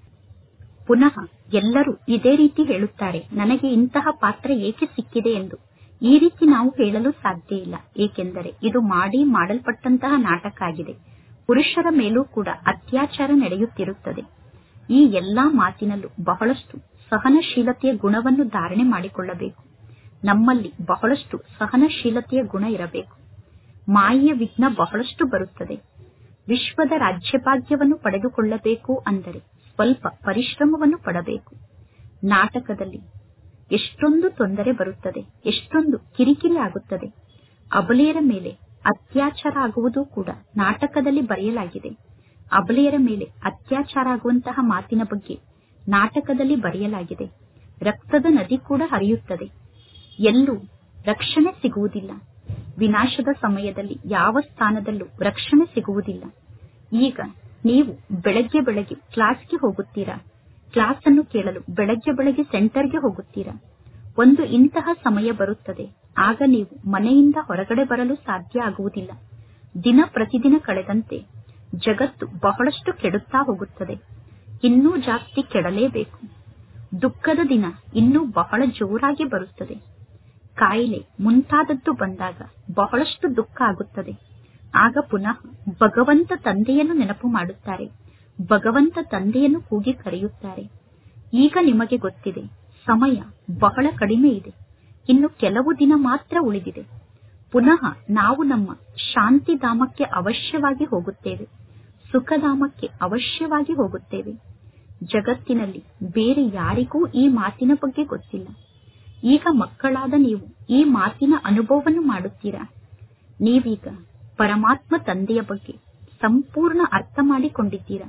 S1: ಪುನಃ ಎಲ್ಲರೂ ಇದೇ ರೀತಿ ಹೇಳುತ್ತಾರೆ, ನನಗೆ ಇಂತಹ ಪಾತ್ರ ಏಕೆ ಸಿಕ್ಕಿದೆ ಎಂದು. ಈ ರೀತಿ ನಾವು ಹೇಳಲು ಸಾಧ್ಯ ಇಲ್ಲ. ಏಕೆಂದರೆ ಇದು ಮಾಡಲ್ಪಟ್ಟಂತಹ ನಾಟಕ ಆಗಿದೆ. ಪುರುಷರ ಮೇಲೂ ಕೂಡ ಅತ್ಯಾಚಾರ ನಡೆಯುತ್ತಿರುತ್ತದೆ. ಈ ಎಲ್ಲಾ ಮಾತಿನಲ್ಲೂ ಬಹಳಷ್ಟು ಸಹನಶೀಲತೆಯ ಗುಣವನ್ನು ಧಾರಣೆ ಮಾಡಿಕೊಳ್ಳಬೇಕು. ನಮ್ಮಲ್ಲಿ ಬಹಳಷ್ಟು ಸಹನಶೀಲತೆಯ ಗುಣ ಇರಬೇಕು. ಮಾಯೆಯ ವಿಘ್ನ ಬಹಳಷ್ಟು ಬರುತ್ತದೆ. ವಿಶ್ವದ ರಾಜ್ಯಭಾಗ್ಯವನ್ನು ಪಡೆದುಕೊಳ್ಳಬೇಕು ಅಂದರೆ ಸ್ವಲ್ಪ ಪರಿಶ್ರಮವನ್ನು ಪಡಬೇಕು. ನಾಟಕದಲ್ಲಿ ಎಷ್ಟೊಂದು ತೊಂದರೆ ಬರುತ್ತದೆ, ಎಷ್ಟೊಂದು ಕಿರಿಕಿರಿ ಆಗುತ್ತದೆ. ಅಬಲೆಯರ ಮೇಲೆ ಅತ್ಯಾಚಾರ ಆಗುವುದು ಕೂಡ ನಾಟಕದಲ್ಲಿ ಬರೆಯಲಾಗಿದೆ. ಅಬಲೆಯರ ಮೇಲೆ ಅತ್ಯಾಚಾರ ಆಗುವಂತಹ ಮಾತಿನ ಬಗ್ಗೆ ನಾಟಕದಲ್ಲಿ ಬರೆಯಲಾಗಿದೆ. ರಕ್ತದ ನದಿ ಕೂಡ ಹರಿಯುತ್ತದೆ. ಎಲ್ಲೂ ರಕ್ಷಣೆ ಸಿಗುವುದಿಲ್ಲ. ವಿನಾಶದ ಸಮಯದಲ್ಲಿ ಯಾವ ಸ್ಥಾನದಲ್ಲೂ ರಕ್ಷಣೆ ಸಿಗುವುದಿಲ್ಲ. ಈಗ ನೀವು ಬೆಳಗ್ಗೆ ಕ್ಲಾಸ್ಗೆ ಹೋಗುತ್ತೀರಾ, ಕ್ಲಾಸ್ ಅನ್ನು ಕೇಳಲು ಬೆಳಗ್ಗೆ ಸೆಂಟರ್ಗೆ ಹೋಗುತ್ತೀರಾ. ಒಂದು ಇಂತಹ ಸಮಯ ಬರುತ್ತದೆ, ಆಗ ನೀವು ಮನೆಯಿಂದ ಹೊರಗಡೆ ಬರಲು ಸಾಧ್ಯ ಆಗುವುದಿಲ್ಲ. ದಿನ ಪ್ರತಿದಿನ ಕಳೆದಂತೆ ಜಗತ್ತು ಬಹಳಷ್ಟು ಕೆಡುತ್ತಾ ಹೋಗುತ್ತದೆ. ಇನ್ನೂ ಜಾಸ್ತಿ ಕೆಡಲೇಬೇಕು. ದುಃಖದ ದಿನ ಇನ್ನೂ ಬಹಳ ಜೋರಾಗಿ ಬರುತ್ತದೆ. ಕಾಯಿಲೆ ಮುಂತಾದದ್ದು ಬಂದಾಗ ಬಹಳಷ್ಟು ದುಃಖ ಆಗುತ್ತದೆ. ಆಗ ಪುನಃ ಭಗವಂತ ತಂದೆಯನ್ನು ನೆನಪು ಮಾಡುತ್ತಾರೆ. ಭಗವಂತ ತಂದೆಯನ್ನು ಕೂಗಿ ಕರೆಯುತ್ತಾರೆ. ಈಗ ನಿಮಗೆ ಗೊತ್ತಿದೆ, ಸಮಯ ಬಹಳ ಕಡಿಮೆ ಇದೆ. ಇನ್ನು ಕೆಲವು ದಿನ ಮಾತ್ರ ಉಳಿದಿದೆ. ಪುನಃ ನಾವು ನಮ್ಮ ಶಾಂತಿಧಾಮಕ್ಕೆ ಅವಶ್ಯವಾಗಿ ಹೋಗುತ್ತೇವೆ. ಸುಖಧಾಮಕ್ಕೆ ಅವಶ್ಯವಾಗಿ ಹೋಗುತ್ತೇವೆ. ಜಗತ್ತಿನಲ್ಲಿ ಬೇರೆ ಯಾರಿಗೂ ಈ ಮಾತಿನ ಬಗ್ಗೆ ಗೊತ್ತಿಲ್ಲ. ಈಗ ಮಕ್ಕಳಾದ ನೀವು ಈ ಮಾತಿನ ಅನುಭವವನ್ನು ಮಾಡುತ್ತೀರಾ. ನೀವೀಗ ಪರಮಾತ್ಮ ತಂದೆಯ ಬಗ್ಗೆ ಸಂಪೂರ್ಣ ಅರ್ಥ ಮಾಡಿಕೊಂಡಿದ್ದೀರಾ.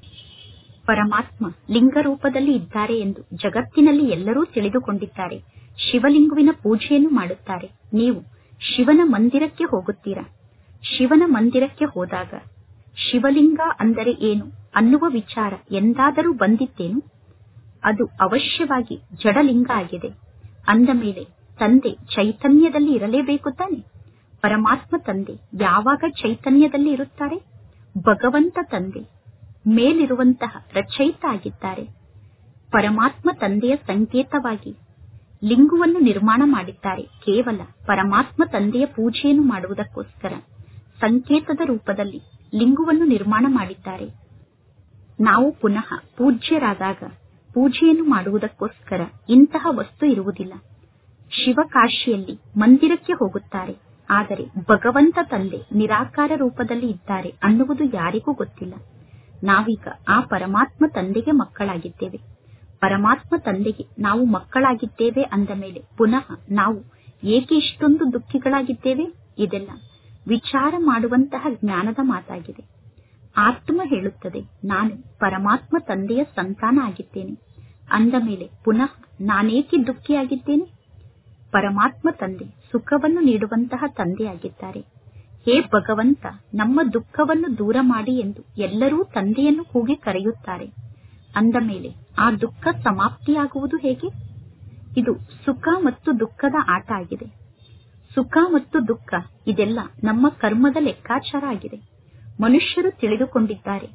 S1: ಪರಮಾತ್ಮ ಲಿಂಗ ರೂಪದಲ್ಲಿ ಇದ್ದಾರೆ ಎಂದು ಜಗತ್ತಿನಲ್ಲಿ ಎಲ್ಲರೂ ತಿಳಿದುಕೊಂಡಿದ್ದಾರೆ. ಶಿವಲಿಂಗುವಿನ ಪೂಜೆಯನ್ನು ಮಾಡುತ್ತಾರೆ. ನೀವು ಶಿವನ ಮಂದಿರಕ್ಕೆ ಹೋಗುತ್ತೀರಾ. ಶಿವನ ಮಂದಿರಕ್ಕೆ ಹೋದಾಗ ಶಿವಲಿಂಗ ಅಂದರೆ ಏನು ಅನ್ನುವ ವಿಚಾರ ಎಂದಾದರೂ ಬಂದಿತ್ತೇನು? ಅದು ಅವಶ್ಯವಾಗಿ ಜಡಲಿಂಗ ಆಗಿದೆ. ಅಂದ ಮೇಲೆ ತಂದೆ ಚೈತನ್ಯದಲ್ಲಿ ಇರಲೇಬೇಕು ತಾನೆ. ಪರಮಾತ್ಮ ತಂದೆ ಯಾವಾಗ ಚೈತನ್ಯದಲ್ಲಿ ಇರುತ್ತಾರೆ? ಭಗವಂತ ತಂದೆ ಮೇಲಿರುವಂತಹ ರಚಯಿತ ಆಗಿದ್ದಾರೆ. ಪರಮಾತ್ಮ ತಂದೆಯ ಸಂಕೇತವಾಗಿ ಲಿಂಗುವನ್ನು ನಿರ್ಮಾಣ ಮಾಡಿದ್ದಾರೆ. ಕೇವಲ ಪರಮಾತ್ಮ ತಂದೆಯ ಪೂಜೆಯನ್ನು ಮಾಡುವುದಕ್ಕೋಸ್ಕರ ಸಂಕೇತದ ರೂಪದಲ್ಲಿ ಲಿಂಗುವನ್ನು ನಿರ್ಮಾಣ ಮಾಡಿದ್ದಾರೆ. ನಾವು ಪುನಃ ಪೂಜ್ಯರಾದಾಗ ಪೂಜೆಯನ್ನು ಮಾಡುವುದಕ್ಕೋಸ್ಕರ ಇಂತಹ ವಸ್ತು ಇರುವುದಿಲ್ಲ. ಶಿವಕಾಶಿಯಲ್ಲಿ ಮಂದಿರಕ್ಕೆ ಹೋಗುತ್ತಾರೆ. ಆದರೆ ಭಗವಂತ ತಂದೆ ನಿರಾಕಾರ ರೂಪದಲ್ಲಿ ಇದ್ದಾರೆ ಅನ್ನುವುದು ಯಾರಿಗೂ ಗೊತ್ತಿಲ್ಲ. ನಾವೀಗ ಆ ಪರಮಾತ್ಮ ತಂದೆಗೆ ಮಕ್ಕಳಾಗಿದ್ದೇವೆ. ಪರಮಾತ್ಮ ತಂದೆಗೆ ನಾವು ಮಕ್ಕಳಾಗಿದ್ದೇವೆ ಅಂದ ಮೇಲೆ ಪುನಃ ನಾವು ಏಕೆ ಇಷ್ಟೊಂದು ದುಃಖಿಗಳಾಗಿದ್ದೇವೆ? ಇದೆಲ್ಲ ವಿಚಾರ ಮಾಡುವಂತಹ ಜ್ಞಾನದ ಮಾತಾಗಿದೆ. ಆತ್ಮ ಹೇಳುತ್ತದೆ, ನಾನು ಪರಮಾತ್ಮ ತಂದೆಯ ಸಂತಾನ ಆಗಿದ್ದೇನೆ ಅಂದ ಮೇಲೆ ಪುನಃ ನಾನೇಕೆ ದುಃಖಿಯಾಗಿದ್ದೇನೆ? ಪರಮಾತ್ಮ ತಂದೆ ಸುಖವನ್ನು ನೀಡುವಂತಹ ತಂದೆಯಾಗಿದ್ದಾರೆ. ಹೇ ಭಗವಂತ, ನಮ್ಮ ದುಃಖವನ್ನು ದೂರ ಮಾಡಿ ಎಂದು ಎಲ್ಲರೂ ತಂದೆಯನ್ನು ಕೂಗಿ ಕರೆಯುತ್ತಾರೆ. ಅಂದ ಮೇಲೆ ಆ ದುಃಖ ಸಮಾಪ್ತಿಯಾಗುವುದು ಹೇಗೆ? ಇದು ಸುಖ ಮತ್ತು ದುಃಖದ ಆಟ ಆಗಿದೆ. ಸುಖ ಮತ್ತು ದುಃಖ ಇದೆಲ್ಲ ನಮ್ಮ ಕರ್ಮದ ಲೆಕ್ಕಾಚಾರ ಆಗಿದೆ. ಮನುಷ್ಯರು ತಿಳಿದುಕೊಂಡಿದ್ದಾರೆ,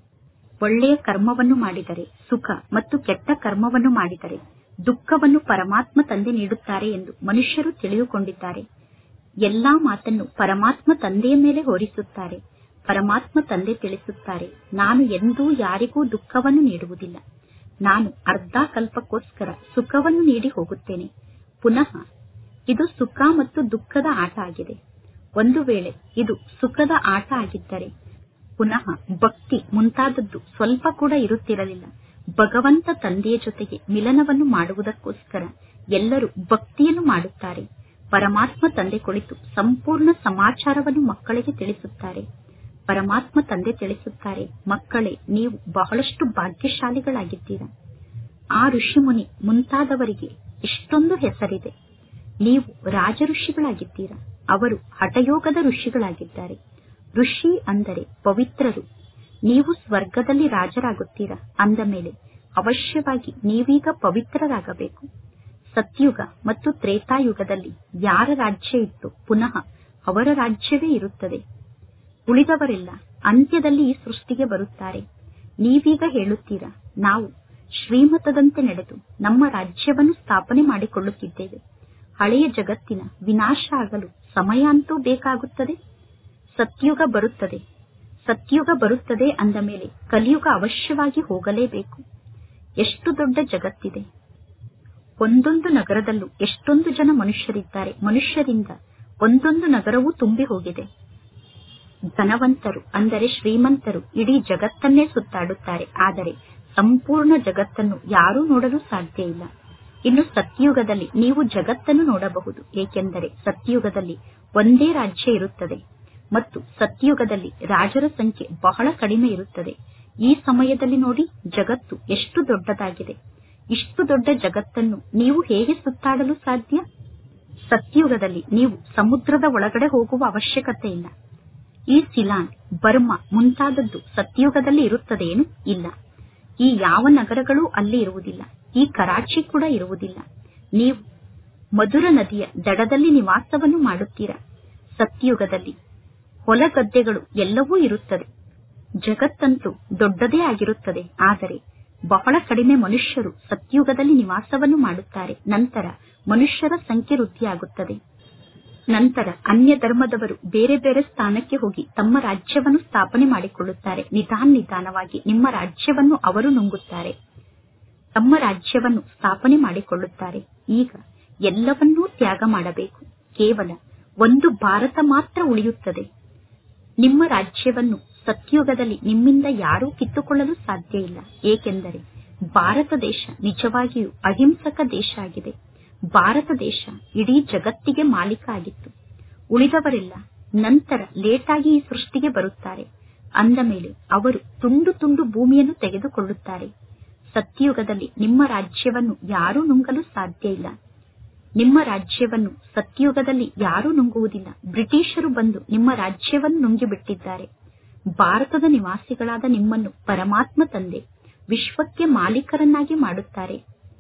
S1: ಒಳ್ಳೆಯ ಕರ್ಮವನ್ನು ಮಾಡಿದರೆ ಸುಖ ಮತ್ತು ಕೆಟ್ಟ ಕರ್ಮವನ್ನು ಮಾಡಿದರೆ ದುಃಖವನ್ನು ಪರಮಾತ್ಮ ತಂದೆ ನೀಡುತ್ತಾರೆ ಎಂದು ಮನುಷ್ಯರು ತಿಳಿದುಕೊಂಡಿದ್ದಾರೆ. ಎಲ್ಲಾ ಮಾತನ್ನು ಪರಮಾತ್ಮ ತಂದೆಯ ಮೇಲೆ ಹೊರಿಸುತ್ತಾರೆ. ಪರಮಾತ್ಮ ತಂದೆ ತಿಳಿಸುತ್ತಾರೆ, ನಾನು ಎಂದೂ ಯಾರಿಗೂ ದುಃಖವನ್ನು ನೀಡುವುದಿಲ್ಲ. ನಾನು ಅರ್ಧ ಕಲ್ಪಕ್ಕೋಸ್ಕರ ಸುಖವನ್ನು ನೀಡಿ ಹೋಗುತ್ತೇನೆ. ಪುನಃ ಇದು ಸುಖ ಮತ್ತು ದುಃಖದ ಆಟ ಆಗಿದೆ. ಒಂದು ವೇಳೆ ಇದು ಸುಖದ ಆಟ ಆಗಿದ್ದರೆ ಪುನಃ ಭಕ್ತಿ ಮುಂತಾದದ್ದು ಸ್ವಲ್ಪ ಕೂಡ ಇರುತ್ತಿರಲಿಲ್ಲ. ಭಗವಂತ ತಂದೆಯ ಜೊತೆಗೆ ಮಿಲನವನ್ನು ಮಾಡುವುದಕ್ಕೋಸ್ಕರ ಎಲ್ಲರೂ ಭಕ್ತಿಯನ್ನು ಮಾಡುತ್ತಾರೆ. ಪರಮಾತ್ಮ ತಂದೆ ಕುಳಿತು ಸಂಪೂರ್ಣ ಸಮಾಚಾರವನ್ನು ಮಕ್ಕಳಿಗೆ ತಿಳಿಸುತ್ತಾರೆ. ಪರಮಾತ್ಮ ತಂದೆ ತಿಳಿಸುತ್ತಾರೆ, ಮಕ್ಕಳೇ, ನೀವು ಬಹಳಷ್ಟು ಭಾಗ್ಯಶಾಲಿಗಳಾಗಿದ್ದೀರಾ. ಆ ಋಷಿಮುನಿ ಮುಂತಾದವರಿಗೆ ಇಷ್ಟೊಂದು ಹೆಸರಿದೆ. ನೀವು ರಾಜ ಋಷಿಗಳಾಗಿದ್ದೀರಾ. ಅವರು ಹಠಯೋಗದ ಋಷಿಗಳಾಗಿದ್ದಾರೆ. ಋಷಿ ಅಂದರೆ ಪವಿತ್ರರು. ನೀವು ಸ್ವರ್ಗದಲ್ಲಿ ರಾಜರಾಗುತ್ತೀರಾ ಅಂದ ಮೇಲೆ ಅವಶ್ಯವಾಗಿ ನೀವೀಗ ಪವಿತ್ರರಾಗಬೇಕು. ಸತ್ಯುಗ ಮತ್ತು ತ್ರೇತಾಯುಗದಲ್ಲಿ ಯಾರ ರಾಜ್ಯ ಇತ್ತು ಪುನಃ ಅವರ ರಾಜ್ಯವೇ ಇರುತ್ತದೆ. ಉಳಿದವರೆಲ್ಲ ಅಂತ್ಯದಲ್ಲಿ ಈ ಸೃಷ್ಟಿಗೆ ಬರುತ್ತಾರೆ. ನೀವೀಗ ಹೇಳುತ್ತೀರಾ, ನಾವು ಶ್ರೀಮತದಂತೆ ನಡೆದು ನಮ್ಮ ರಾಜ್ಯವನ್ನು ಸ್ಥಾಪನೆ ಮಾಡಿಕೊಳ್ಳುತ್ತಿದ್ದೇವೆ. ಹಳೆಯ ಜಗತ್ತಿನ ವಿನಾಶ ಆಗಲು ಸಮಯ ಅಂತೂ ಬೇಕಾಗುತ್ತದೆ. ಸತ್ಯುಗ ಬರುತ್ತದೆ. ಸತ್ಯುಗ ಬರುತ್ತದೆ ಅಂದ ಮೇಲೆ ಕಲಿಯುಗ ಅವಶ್ಯವಾಗಿ ಹೋಗಲೇಬೇಕು. ಎಷ್ಟು ದೊಡ್ಡ ಜಗತ್ತಿದೆ. ಒಂದೊಂದು ನಗರದಲ್ಲೂ ಎಷ್ಟೊಂದು ಜನ ಮನುಷ್ಯರಿದ್ದಾರೆ. ಮನುಷ್ಯರಿಂದ ಒಂದೊಂದು ನಗರವೂ ತುಂಬಿ ಹೋಗಿದೆ. ಧನವಂತರು ಅಂದರೆ ಶ್ರೀಮಂತರು ಇಡೀ ಜಗತ್ತನ್ನೇ ಸುತ್ತಾಡುತ್ತಾರೆ. ಆದರೆ ಸಂಪೂರ್ಣ ಜಗತ್ತನ್ನು ಯಾರೂ ನೋಡಲು ಸಾಧ್ಯ ಇಲ್ಲ. ಇನ್ನು ಸತ್ಯುಗದಲ್ಲಿ ನೀವು ಜಗತ್ತನ್ನು ನೋಡಬಹುದು. ಏಕೆಂದರೆ ಸತ್ಯುಗದಲ್ಲಿ ಒಂದೇ ರಾಜ್ಯ ಇರುತ್ತದೆ ಮತ್ತು ಸತ್ಯುಗದಲ್ಲಿ ರಾಜರ ಸಂಖ್ಯೆ ಬಹಳ ಕಡಿಮೆ ಇರುತ್ತದೆ. ಈ ಸಮಯದಲ್ಲಿ ನೋಡಿ, ಜಗತ್ತು ಎಷ್ಟು ದೊಡ್ಡದಾಗಿದೆ. ಇಷ್ಟು ದೊಡ್ಡ ಜಗತ್ತನ್ನು ನೀವು ಹೇಗೆ ಸುತ್ತಾಡಲು ಸಾಧ್ಯ? ಸತ್ಯುಗದಲ್ಲಿ ನೀವು ಸಮುದ್ರದ ಒಳಗಡೆ ಹೋಗುವ ಅವಶ್ಯಕತೆ ಇಲ್ಲ. ಈ ಸಿಲಾನ್, ಬರ್ಮಾ ಮುಂತಾದದ್ದು ಸತ್ಯುಗದಲ್ಲಿ ಇರುತ್ತದೇನು? ಇಲ್ಲ. ಈ ಯಾವ ನಗರಗಳೂ ಅಲ್ಲಿ ಇರುವುದಿಲ್ಲ. ಈ ಕರಾಚಿ ಕೂಡ ಇರುವುದಿಲ್ಲ. ನೀವು ಮಧುರ ನದಿಯ ದಡದಲ್ಲಿ ನಿವಾಸವನ್ನು ಮಾಡುತ್ತೀರಾ. ಸತ್ಯುಗದಲ್ಲಿ ಹೊಲಗದ್ದೆಗಳು ಎಲ್ಲವೂ ಇರುತ್ತದೆ. ಜಗತ್ತಂತೂ ದೊಡ್ಡದೇ ಆಗಿರುತ್ತದೆ. ಆದರೆ ಬಹಳ ಕಡಿಮೆ ಮನುಷ್ಯರು ಸತ್ಯುಗದಲ್ಲಿ ನಿವಾಸವನ್ನು ಮಾಡುತ್ತಾರೆ. ನಂತರ ಮನುಷ್ಯರ ಸಂಖ್ಯೆ ವೃದ್ಧಿಯಾಗುತ್ತದೆ. ನಂತರ ಅನ್ಯ ಧರ್ಮದವರು ಬೇರೆ ಬೇರೆ ಸ್ಥಾನಕ್ಕೆ ಹೋಗಿ ತಮ್ಮ ರಾಜ್ಯವನ್ನು ಸ್ಥಾಪನೆ ಮಾಡಿಕೊಳ್ಳುತ್ತಾರೆ. ನಿಧಾನವಾಗಿ ನಿಮ್ಮ ರಾಜ್ಯವನ್ನು ಅವರು ನುಂಗುತ್ತಾರೆ. ತಮ್ಮ ರಾಜ್ಯವನ್ನು ಸ್ಥಾಪನೆ ಮಾಡಿಕೊಳ್ಳುತ್ತಾರೆ. ಈಗ ಎಲ್ಲವನ್ನೂ ತ್ಯಾಗ ಮಾಡಬೇಕು. ಕೇವಲ ಒಂದು ಭಾರತ ಮಾತ್ರ ಉಳಿಯುತ್ತದೆ. ನಿಮ್ಮ ರಾಜ್ಯವನ್ನು ಸತ್ಯುಗದಲ್ಲಿ ನಿಮ್ಮಿಂದ ಯಾರೂ ಕಿತ್ತುಕೊಳ್ಳಲು ಸಾಧ್ಯ ಇಲ್ಲ. ಏಕೆಂದರೆ ಭಾರತ ದೇಶ ನಿಜವಾಗಿಯೂ ಅಹಿಂಸಕ ದೇಶ ಆಗಿದೆ. ಭಾರತ ದೇಶ ಇಡೀ ಜಗತ್ತಿಗೆ ಮಾಲೀಕ ಆಗಿತ್ತು. ಉಳಿದವರೆಲ್ಲ ನಂತರ ಲೇಟಾಗಿ ಈ ಸೃಷ್ಟಿಗೆ ಬರುತ್ತಾರೆ. ಅಂದ ಮೇಲೆ ಅವರು ತುಂಡು ತುಂಡು ಭೂಮಿಯನ್ನು ತೆಗೆದುಕೊಳ್ಳುತ್ತಾರೆ. ಸತ್ಯುಗದಲ್ಲಿ ನಿಮ್ಮ ರಾಜ್ಯವನ್ನು ಯಾರೂ ನುಂಗಲು ಸಾಧ್ಯ ಇಲ್ಲ. ನಿಮ್ಮ ರಾಜ್ಯವನ್ನು ಸತ್ಯುಗದಲ್ಲಿ ಯಾರೂ ನುಂಗುವುದಿಲ್ಲ. ಬ್ರಿಟಿಷರು ಬಂದು ನಿಮ್ಮ ರಾಜ್ಯವನ್ನು ನುಂಗಿಬಿಟ್ಟಿದ್ದಾರೆ. ಭಾರತದ ನಿವಾಸಿಗಳಾದ ನಿಮ್ಮನ್ನು ಪರಮಾತ್ಮ ತಂದೆ ವಿಶ್ವಕ್ಕೆ ಮಾಲೀಕರನ್ನಾಗಿ ಮಾಡುತ್ತಾರೆ.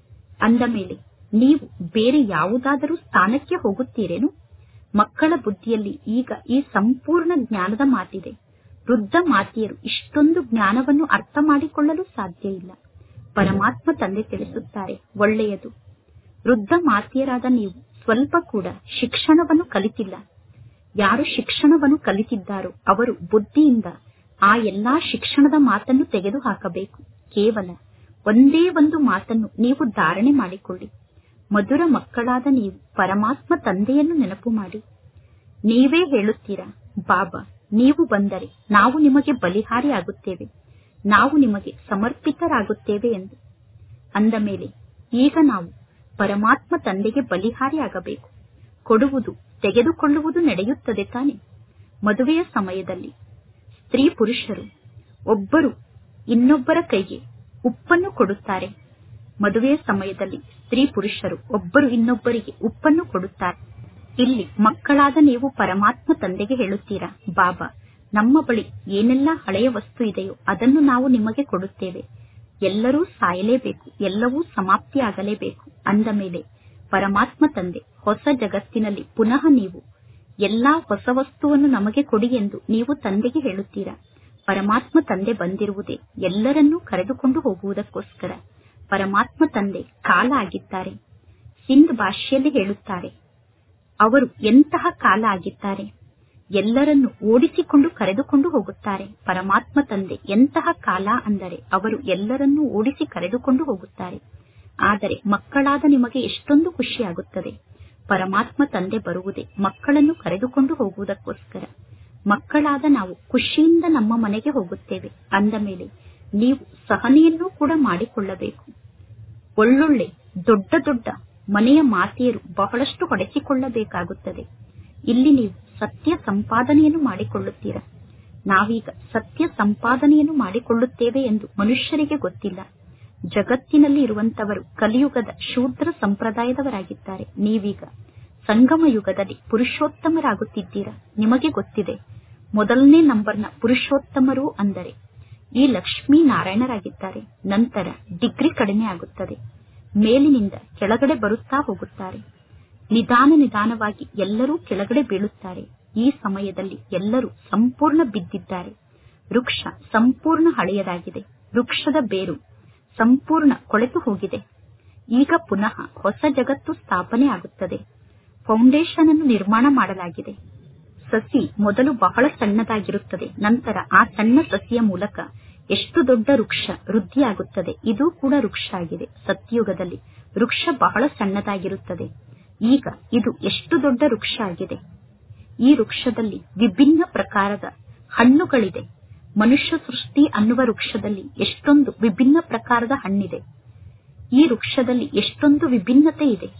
S1: ಅಂದ ಮೇಲೆ ನೀವು ಬೇರೆ ಯಾವುದಾದರೂ ಸ್ಥಾನಕ್ಕೆ ಹೋಗುತ್ತೀರೇನು? ಮಕ್ಕಳ ಬುದ್ಧಿಯಲ್ಲಿ ಈಗ ಈ ಸಂಪೂರ್ಣ ಜ್ಞಾನದ ಮಾತಿದೆ. ವೃದ್ಧ ಮಾತೆಯರು ಇಷ್ಟೊಂದು ಜ್ಞಾನವನ್ನು ಅರ್ಥ ಮಾಡಿಕೊಳ್ಳಲು ಸಾಧ್ಯ ಇಲ್ಲ. ಪರಮಾತ್ಮ ತಂದೆ ತಿಳಿಸುತ್ತಾರೆ, ಒಳ್ಳೆಯದು. ವೃದ್ಧ ಮಾತೆಯರಾದ ನೀವು ಸ್ವಲ್ಪ ಕೂಡ ಶಿಕ್ಷಣವನ್ನು ಕಲಿತಿಲ್ಲ. ಯಾರು ಶಿಕ್ಷಣವನ್ನು ಕಲಿತಿದ್ದಾರೋ ಅವರು ಬುದ್ಧಿಯಿಂದ ಆ ಎಲ್ಲಾ ಶಿಕ್ಷಣದ ಮಾತನ್ನು ತೆಗೆದುಹಾಕಬೇಕು. ಕೇವಲ ಒಂದೇ ಒಂದು ಮಾತನ್ನು ನೀವು ಧಾರಣೆ ಮಾಡಿಕೊಳ್ಳಿ. ಮಧುರ ಮಕ್ಕಳಾದ ನೀವು ಪರಮಾತ್ಮ ತಂದೆಯನ್ನು ನೆನಪು ಮಾಡಿ. ನೀವೇ ಹೇಳುತ್ತೀರಾ, ಬಾಬಾ ನೀವು ಬಂದರೆ ನಾವು ನಿಮಗೆ ಬಲಿಹಾರಿ ಆಗುತ್ತೇವೆ, ನಾವು ನಿಮಗೆ ಸಮರ್ಪಿತರಾಗುತ್ತೇವೆ ಎಂದು. ಅಂದ ಮೇಲೆ ಈಗ ನಾವು ಪರಮಾತ್ಮ ತಂದೆಗೆ ಬಲಿಹಾರಿ ಆಗಬೇಕು. ಕೊಡುವುದು ತೆಗೆದುಕೊಳ್ಳುವುದು ನಡೆಯುತ್ತದೆ ತಾನೆ. ಮದುವೆಯ ಸಮಯದಲ್ಲಿ ಸ್ತ್ರೀ ಪುರುಷರು ಒಬ್ಬರು ಇನ್ನೊಬ್ಬರ ಕೈಗೆ ಉಪ್ಪನ್ನು ಕೊಡುತ್ತಾರೆ. ಮದುವೆಯ ಸಮಯದಲ್ಲಿ ಸ್ತ್ರೀ ಪುರುಷರು ಒಬ್ಬರು ಇನ್ನೊಬ್ಬರಿಗೆ ಉಪ್ಪನ್ನು ಕೊಡುತ್ತಾರೆ. ಇಲ್ಲಿ ಮಕ್ಕಳಾದ ನೀವು ಪರಮಾತ್ಮ ತಂದೆಗೆ ಹೇಳುತ್ತೀರಾ, ಬಾಬಾ ನಮ್ಮ ಬಳಿ ಏನೆಲ್ಲ ಹಳೆಯ ವಸ್ತು ಇದೆಯೋ ಅದನ್ನು ನಾವು ನಿಮಗೆ ಕೊಡುತ್ತೇವೆ. ಎಲ್ಲರೂ ಸಾಯಲೇಬೇಕು, ಎಲ್ಲವೂ ಸಮಾಪ್ತಿಯಾಗಲೇಬೇಕು. ಅಂದ ಮೇಲೆ ಪರಮಾತ್ಮ ತಂದೆ ಹೊಸ ಜಗತ್ತಿನಲ್ಲಿ ಪುನಃ ನೀವು ಎಲ್ಲಾ ಹೊಸ ವಸ್ತುವನ್ನು ನಮಗೆ ಕೊಡಿ ಎಂದು ನೀವು ತಂದೆಗೆ ಹೇಳುತ್ತೀರಾ. ಪರಮಾತ್ಮ ತಂದೆ ಬಂದಿರುವುದೇ ಎಲ್ಲರನ್ನೂ ಕರೆದುಕೊಂಡು ಹೋಗುವುದಕ್ಕೋಸ್ಕರ. ಪರಮಾತ್ಮ ತಂದೆ ಕಾಲ ಆಗಿದ್ದಾರೆ. ಸಿಂಧ್ ಭಾಷೆಯಲ್ಲಿ ಹೇಳುತ್ತಾರೆ, ಅವರು ಎಂತಹ ಕಾಲ ಆಗಿದ್ದಾರೆ, ಎಲ್ಲರನ್ನು ಓಡಿಸಿಕೊಂಡು ಕರೆದುಕೊಂಡು ಹೋಗುತ್ತಾರೆ. ಪರಮಾತ್ಮ ತಂದೆ ಎಂತಹ ಕಾಲ ಅಂದರೆ ಅವರು ಎಲ್ಲರನ್ನೂ ಓಡಿಸಿ ಕರೆದುಕೊಂಡು ಹೋಗುತ್ತಾರೆ. ಆದರೆ ಮಕ್ಕಳಾದ ನಿಮಗೆ ಎಷ್ಟೊಂದು ಖುಷಿಯಾಗುತ್ತದೆ. ಪರಮಾತ್ಮ ತಂದೆ ಬರುವುದೇ ಮಕ್ಕಳನ್ನು ಕರೆದುಕೊಂಡು ಹೋಗುವುದಕ್ಕೋಸ್ಕರ. ಮಕ್ಕಳಾದ ನಾವು ಖುಷಿಯಿಂದ ನಮ್ಮ ಮನೆಗೆ ಹೋಗುತ್ತೇವೆ. ಅಂದ ಮೇಲೆ ನೀವು ಸಹನೆಯನ್ನೂ ಕೂಡ ಮಾಡಿಕೊಳ್ಳಬೇಕು. ಒಳ್ಳೊಳ್ಳೆ ದೊಡ್ಡ ದೊಡ್ಡ ಮನೆಯ ಮಾತೆಯರು ಬಹಳಷ್ಟು ಹೊಡೆಸಿಕೊಳ್ಳಬೇಕಾಗುತ್ತದೆ. ಇಲ್ಲಿ ನೀವು ಸತ್ಯ ಸಂಪಾದನೆಯನ್ನು ಮಾಡಿಕೊಳ್ಳುತ್ತೀರಾ. ನಾವೀಗ ಸತ್ಯ ಸಂಪಾದನೆಯನ್ನು ಮಾಡಿಕೊಳ್ಳುತ್ತೇವೆ ಎಂದು ಮನುಷ್ಯರಿಗೆ ಗೊತ್ತಿಲ್ಲ. ಜಗತ್ತಿನಲ್ಲಿ ಇರುವಂತವರು ಕಲಿಯುಗದ ಶೂದ್ರ ಸಂಪ್ರದಾಯದವರಾಗಿದ್ದಾರೆ. ನೀವೀಗ ಸಂಗಮ ಯುಗದಲ್ಲಿ ಪುರುಷೋತ್ತಮರಾಗುತ್ತಿದ್ದೀರಾ. ನಿಮಗೆ ಗೊತ್ತಿದೆ, ಮೊದಲನೇ ನಂಬರ್ನ ಪುರುಷೋತ್ತಮರು ಅಂದರೆ ಈ ಲಕ್ಷ್ಮೀ ನಾರಾಯಣರಾಗಿದ್ದಾರೆ. ನಂತರ ಡಿಗ್ರಿ ಕಡಿಮೆ ಆಗುತ್ತದೆ, ಮೇಲಿನಿಂದ ಕೆಳಗಡೆ ಬರುತ್ತಾ ಹೋಗುತ್ತಾರೆ. ನಿಧಾನ ನಿಧಾನವಾಗಿ ಎಲ್ಲರೂ ಕೆಳಗಡೆ ಬೀಳುತ್ತಾರೆ. ಈ ಸಮಯದಲ್ಲಿ ಎಲ್ಲರೂ ಸಂಪೂರ್ಣ ಬಿದ್ದಿದ್ದಾರೆ. ವೃಕ್ಷ ಸಂಪೂರ್ಣ ಹಳೆಯದಾಗಿದೆ. ವೃಕ್ಷದ ಬೇರು ಸಂಪೂರ್ಣ ಕೊಳೆತು ಹೋಗಿದೆ. ಈಗ ಪುನಃ ಹೊಸ ಜಗತ್ತು ಸ್ಥಾಪನೆ ಆಗುತ್ತದೆ. ಫೌಂಡೇಶನ್ ಅನ್ನು ನಿರ್ಮಾಣ ಮಾಡಲಾಗಿದೆ. ಸಸಿ ಮೊದಲು ಬಹಳ ಸಣ್ಣದಾಗಿರುತ್ತದೆ. ನಂತರ ಆ ಸಣ್ಣ ಸಸಿಯ ಮೂಲಕ ಎಷ್ಟು ದೊಡ್ಡ ವೃಕ್ಷ ವೃದ್ಧಿಯಾಗುತ್ತದೆ. ಇದು ಕೂಡ ವೃಕ್ಷ ಆಗಿದೆ. ಸತ್ಯಯುಗದಲ್ಲಿ ವೃಕ್ಷ ಬಹಳ ಸಣ್ಣದಾಗಿರುತ್ತದೆ. ಈಗ ಇದು ಎಷ್ಟು ದೊಡ್ಡ ವೃಕ್ಷ ಆಗಿದೆ. ಈ ವೃಕ್ಷದಲ್ಲಿ ವಿಭಿನ್ನ ಪ್ರಕಾರದ ಹಣ್ಣುಗಳಿದೆ. ಮನುಷ್ಯ ಸೃಷ್ಟಿ ಅನ್ನುವ ವೃಕ್ಷದಲ್ಲಿ ಎಷ್ಟೊಂದು ವಿಭಿನ್ನ ಪ್ರಕಾರದ ಹಣ್ಣಿದೆ. ಈ ವೃಕ್ಷದಲ್ಲಿ ಎಷ್ಟೊಂದು ವಿಭಿನ್ನತೆ ಇದೆ.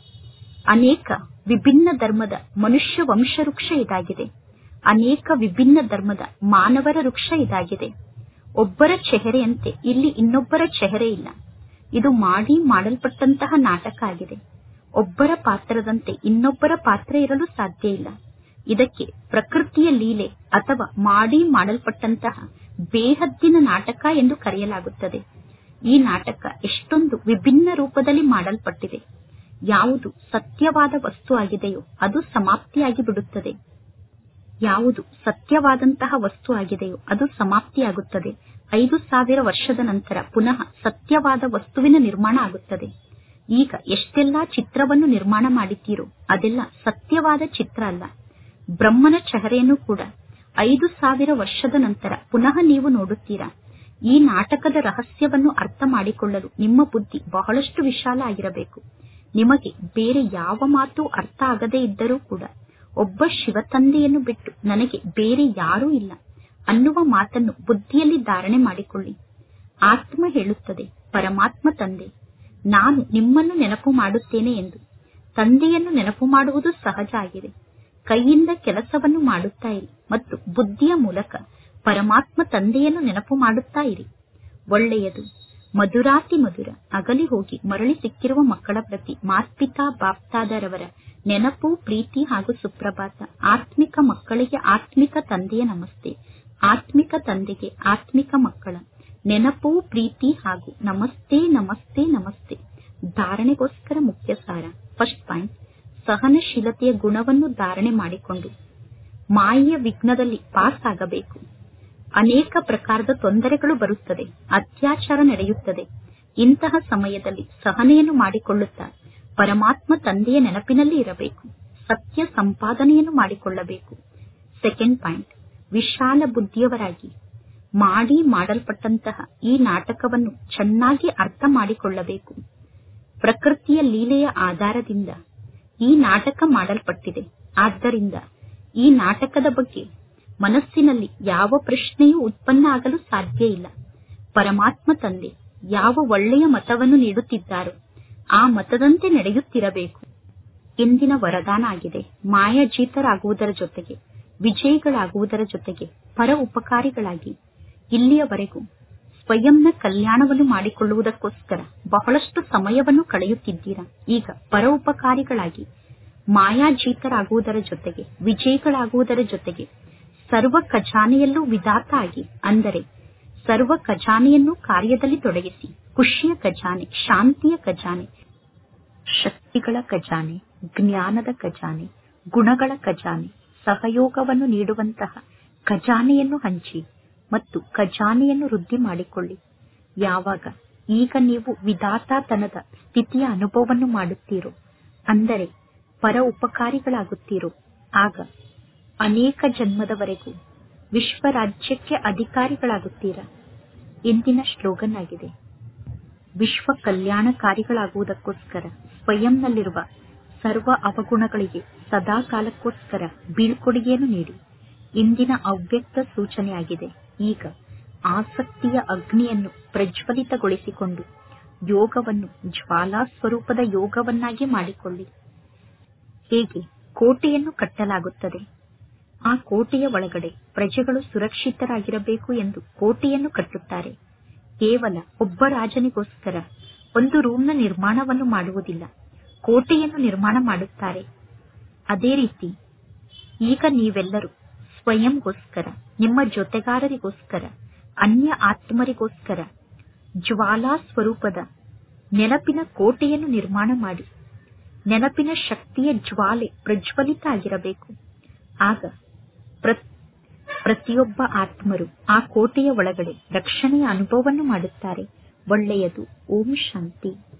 S1: ಅನೇಕ ವಿಭಿನ್ನ ಧರ್ಮದ ಮನುಷ್ಯ ವಂಶ ವೃಕ್ಷ ಇದಾಗಿದೆ. ಅನೇಕ ವಿಭಿನ್ನ ಧರ್ಮದ ಮಾನವರ ವೃಕ್ಷ ಇದಾಗಿದೆ. ಒಬ್ಬರ ಚೆಹರೆಯಂತೆ ಇಲ್ಲಿ ಇನ್ನೊಬ್ಬರ ಚೆಹರೆ ಇಲ್ಲ. ಇದು ಮಾಡಲ್ಪಟ್ಟಂತಹ ನಾಟಕ ಆಗಿದೆ. ಒಬ್ಬರ ಪಾತ್ರದಂತೆ ಇನ್ನೊಬ್ಬರ ಪಾತ್ರ ಇರಲು ಸಾಧ್ಯ ಇಲ್ಲ. ಇದಕ್ಕೆ ಪ್ರಕೃತಿಯ ಲೀಲೆ ಅಥವಾ ಮಾಡಲ್ಪಟ್ಟಂತಹ ಬೇಹದ್ದಿನ ನಾಟಕ ಎಂದು ಕರೆಯಲಾಗುತ್ತದೆ. ಈ ನಾಟಕ ಎಷ್ಟೊಂದು ವಿಭಿನ್ನ ರೂಪದಲ್ಲಿ ಮಾಡಲ್ಪಟ್ಟಿದೆ. ಯಾವುದು ಸತ್ಯವಾದ ವಸ್ತು ಆಗಿದೆಯೋ ಅದು ಸಮಾಪ್ತಿಯಾಗಿ ಬಿಡುತ್ತದೆ. ಯಾವುದು ಸತ್ಯವಾದಂತಹ ವಸ್ತು ಆಗಿದೆಯೋ ಅದು ಸಮಾಪ್ತಿಯಾಗುತ್ತದೆ. 5000 ವರ್ಷದ ನಂತರ ಪುನಃ ಸತ್ಯವಾದ ವಸ್ತುವಿನ ನಿರ್ಮಾಣ ಆಗುತ್ತದೆ. ಈಗ ಎಷ್ಟೆಲ್ಲಾ ಚಿತ್ರವನ್ನು ನಿರ್ಮಾಣ ಮಾಡಿದ್ದೀರೋ ಅದೆಲ್ಲ ಸತ್ಯವಾದ ಚಿತ್ರ ಅಲ್ಲ. ಬ್ರಹ್ಮನ ಚೆಹರೆಯನ್ನು ಕೂಡ 5000 ವರ್ಷದ ನಂತರ ಪುನಃ ನೀವು ನೋಡುತ್ತೀರಾ. ಈ ನಾಟಕದ ರಹಸ್ಯವನ್ನು ಅರ್ಥ ಮಾಡಿಕೊಳ್ಳಲು ನಿಮ್ಮ ಬುದ್ಧಿ ಬಹಳಷ್ಟು ವಿಶಾಲ ಆಗಿರಬೇಕು. ನಿಮಗೆ ಬೇರೆ ಯಾವ ಮಾತು ಅರ್ಥ ಆಗದೇ ಇದ್ದರೂ ಕೂಡ ಒಬ್ಬ ಶಿವತಂದೆಯನ್ನು ಬಿಟ್ಟು ನನಗೆ ಬೇರೆ ಯಾರೂ ಇಲ್ಲ ಅನ್ನುವ ಮಾತನ್ನು ಬುದ್ಧಿಯಲ್ಲಿ ಧಾರಣೆ ಮಾಡಿಕೊಳ್ಳಿ. ಆತ್ಮ ಹೇಳುತ್ತದೆ, ಪರಮಾತ್ಮ ತಂದೆ ನಾನು ನಿಮ್ಮನ್ನು ನೆನಪು ಮಾಡುತ್ತೇನೆ ಎಂದು. ತಂದೆಯನ್ನು ನೆನಪು ಮಾಡುವುದು ಸಹಜ ಆಗಿದೆ. ಕೈಯಿಂದ ಕೆಲಸವನ್ನು ಮಾಡುತ್ತಾ ಇರಿ ಮತ್ತು ಬುದ್ಧಿಯ ಮೂಲಕ ಪರಮಾತ್ಮ ತಂದೆಯನ್ನು ನೆನಪು ಮಾಡುತ್ತಾ ಇರಿ. ಒಳ್ಳೆಯದು. ಮಧುರಾತಿ ಮಧುರ ಅಗಲಿ ಹೋಗಿ ಮರಳಿ ಸಿಕ್ಕಿರುವ ಮಕ್ಕಳ ಪ್ರತಿ ಮಾತ್ಪಿತಾ ಬಾಪ್ತಾದರವರ ನೆನಪು, ಪ್ರೀತಿ ಹಾಗೂ ಸುಪ್ರಭಾತ. ಆತ್ಮಿಕ ಮಕ್ಕಳಿಗೆ ಆತ್ಮಿಕ ತಂದೆಯ ನಮಸ್ತೆ. ಆತ್ಮಿಕ ತಂದೆಗೆ ಆತ್ಮಿಕ ಮಕ್ಕಳ ನೆನಪು, ಪ್ರೀತಿ ಹಾಗೂ ನಮಸ್ತೆ ನಮಸ್ತೆ ನಮಸ್ತೆ. ಧಾರಣೆಗೋಸ್ಕರ ಮುಖ್ಯ ಸಾರ. ಫಸ್ಟ್ ಪಾಯಿಂಟ್, ಸಹನಶೀಲತೆಯ ಗುಣವನ್ನು ಧಾರಣೆ ಮಾಡಿಕೊಂಡು ಮಾಯೆಯ ವಿಘ್ನದಲ್ಲಿ ಪಾಸ್ ಆಗಬೇಕು. ಅನೇಕ ಪ್ರಕಾರದ ತೊಂದರೆಗಳು ಬರುತ್ತದೆ, ಅತ್ಯಾಚಾರ ನಡೆಯುತ್ತದೆ. ಇಂತಹ ಸಮಯದಲ್ಲಿ ಸಹನೆಯನ್ನು ಮಾಡಿಕೊಳ್ಳುತ್ತಾ ಪರಮಾತ್ಮ ತಂದೆಯ ನೆನಪಿನಲ್ಲಿ ಇರಬೇಕು. ಸತ್ಯ ಸಂಪಾದನೆಯನ್ನು ಮಾಡಿಕೊಳ್ಳಬೇಕು. ಸೆಕೆಂಡ್ ಪಾಯಿಂಟ್, ವಿಶಾಲ ಬುದ್ಧಿಯವರಾಗಿ ಮಾಡಲ್ಪಟ್ಟಂತಹ ಈ ನಾಟಕವನ್ನು ಚೆನ್ನಾಗಿ ಅರ್ಥ ಮಾಡಿಕೊಳ್ಳಬೇಕು. ಪ್ರಕೃತಿಯ ಲೀಲೆಯ ಆಧಾರದಿಂದ ಈ ನಾಟಕ ಮಾಡಲ್ಪಟ್ಟಿದೆ. ಆದ್ದರಿಂದ ಈ ನಾಟಕದ ಬಗ್ಗೆ ಮನಸ್ಸಿನಲ್ಲಿ ಯಾವ ಪ್ರಶ್ನೆಯೂ ಉತ್ಪನ್ನ ಆಗಲು ಸಾಧ್ಯ ಇಲ್ಲ. ಪರಮಾತ್ಮ ತಂದೆ ಯಾವ ಒಳ್ಳೆಯ ಮತವನ್ನು ನೀಡುತ್ತಿದ್ದಾರೋ ಆ ಮತದಂತೆ ನಡೆಯುತ್ತಿರಬೇಕು. ಇಂದಿನ ವರದಾನ ಆಗಿದೆ. ಮಾಯಾಜೀತರಾಗುವುದರ ಜೊತೆಗೆ ವಿಜಯಿಗಳಾಗುವುದರ ಜೊತೆಗೆ ಪರ ಉಪಕಾರಿಗಳಾಗಿ ಇಲ್ಲಿಯವರೆಗೂ ಸ್ವಯಂನ ಕಲ್ಯಾಣವನ್ನು ಮಾಡಿಕೊಳ್ಳುವುದಕ್ಕೋಸ್ಕರ ಬಹಳಷ್ಟು ಸಮಯವನ್ನು ಕಳೆಯುತ್ತಿದ್ದೀರಾ. ಈಗ ಪರ ಉಪಕಾರಿಗಳಾಗಿ ಮಾಯಾಜೀತರಾಗುವುದರ ಜೊತೆಗೆ ವಿಜಯಿಗಳಾಗುವುದರ ಜೊತೆಗೆ ಸರ್ವ ಖಜಾನೆಯಲ್ಲೂ ವಿಧಾತ ಆಗಿ, ಅಂದರೆ ಸರ್ವ ಖಜಾನೆಯನ್ನು ಕಾರ್ಯದಲ್ಲಿ ತೊಡಗಿಸಿ ಖುಷಿಯ ಖಜಾನೆ, ಶಾಂತಿಯ ಖಜಾನೆ, ಶಕ್ತಿಗಳ ಖಜಾನೆ, ಜ್ಞಾನದ ಖಜಾನೆ, ಗುಣಗಳ ಖಜಾನೆ, ಸಹಯೋಗವನ್ನು ನೀಡುವಂತಹ ಖಜಾನೆಯನ್ನು ಹಂಚಿ ಮತ್ತು ಖಜಾನೆಯನ್ನು ವೃದ್ಧಿ ಮಾಡಿಕೊಳ್ಳಿ. ಯಾವಾಗ ಈಗ ನೀವು ವಿಧಾತಾತನದ ಸ್ಥಿತಿಯ ಅನುಭವವನ್ನು ಮಾಡುತ್ತೀರೋ, ಅಂದರೆ ಪರ ಉಪಕಾರಿಗಳಾಗುತ್ತೀರೋ, ಆಗ ಅನೇಕ ಜನ್ಮದವರೆಗೂ ವಿಶ್ವರಾಜ್ಯಕ್ಕೆ ಅಧಿಕಾರಿಗಳಾಗುತ್ತೀರಾ. ಇಂದಿನ ಸ್ಲೋಗನ್ ಆಗಿದೆ, ವಿಶ್ವ ಕಲ್ಯಾಣಕಾರಿಗಳಾಗುವುದಕ್ಕೋಸ್ಕರ ಸ್ವಯಂನಲ್ಲಿರುವ ಸರ್ವ ಅವಗುಣಗಳಿಗೆ ಸದಾ ಕಾಲಕ್ಕೋಸ್ಕರ ಬೀಳ್ಕೊಡುಗೆಯನ್ನು ನೀಡಿ. ಇಂದಿನ ಅವ್ಯಕ್ತ ಸೂಚನೆಯಾಗಿದೆ. ಈಗ ಆಸಕ್ತಿಯ ಅಗ್ನಿಯನ್ನು ಪ್ರಜ್ವಲಿತಗೊಳಿಸಿಕೊಂಡು ಯೋಗವನ್ನು ಜ್ವಾಲಾ ಸ್ವರೂಪದ ಯೋಗವನ್ನಾಗಿ ಮಾಡಿಕೊಳ್ಳಿ. ಹೇಗೆ ಕೋಟೆಯನ್ನು ಕಟ್ಟಲಾಗುತ್ತದೆ, ಆ ಕೋಟೆಯ ಒಳಗಡೆ ಪ್ರಜೆಗಳು ಸುರಕ್ಷಿತರಾಗಿರಬೇಕು ಎಂದು ಕೋಟೆಯನ್ನು ಕಟ್ಟುತ್ತಾರೆ. ಕೇವಲ ಒಬ್ಬ ರಾಜನಿಗೋಸ್ಕರ ಒಂದು ರೂಮ್ನ ನಿರ್ಮಾಣವನ್ನು ಮಾಡುವುದಿಲ್ಲ, ಕೋಟೆಯನ್ನು ನಿರ್ಮಾಣ ಮಾಡುತ್ತಾರೆ. ಅದೇ ರೀತಿ ಈಗ ನೀವೆಲ್ಲರೂ ಸ್ವಯಂಗೋಸ್ಕರ, ನಿಮ್ಮ ಜೊತೆಗಾರರಿಗೋಸ್ಕರ, ಅನ್ಯ ಆತ್ಮರಿಗೋಸ್ಕರ ಜ್ವಾಲಾ ಸ್ವರೂಪದ ನೆನಪಿನ ಕೋಟೆಯನ್ನು ನಿರ್ಮಾಣ ಮಾಡಿ. ನೆನಪಿನ ಶಕ್ತಿಯ ಜ್ವಾಲೆ ಪ್ರಜ್ವಲಿತ ಆಗಿರಬೇಕು. ಆಗ ಪ್ರತಿಯೊಬ್ಬ ಆತ್ಮರು ಆ ಕೋಟೆಯ ಒಳಗಡೆ ರಕ್ಷಣೆಯ ಅನುಭವವನ್ನು ಮಾಡುತ್ತಾರೆ. ಒಳ್ಳೆಯದು. ಓಂ ಶಾಂತಿ.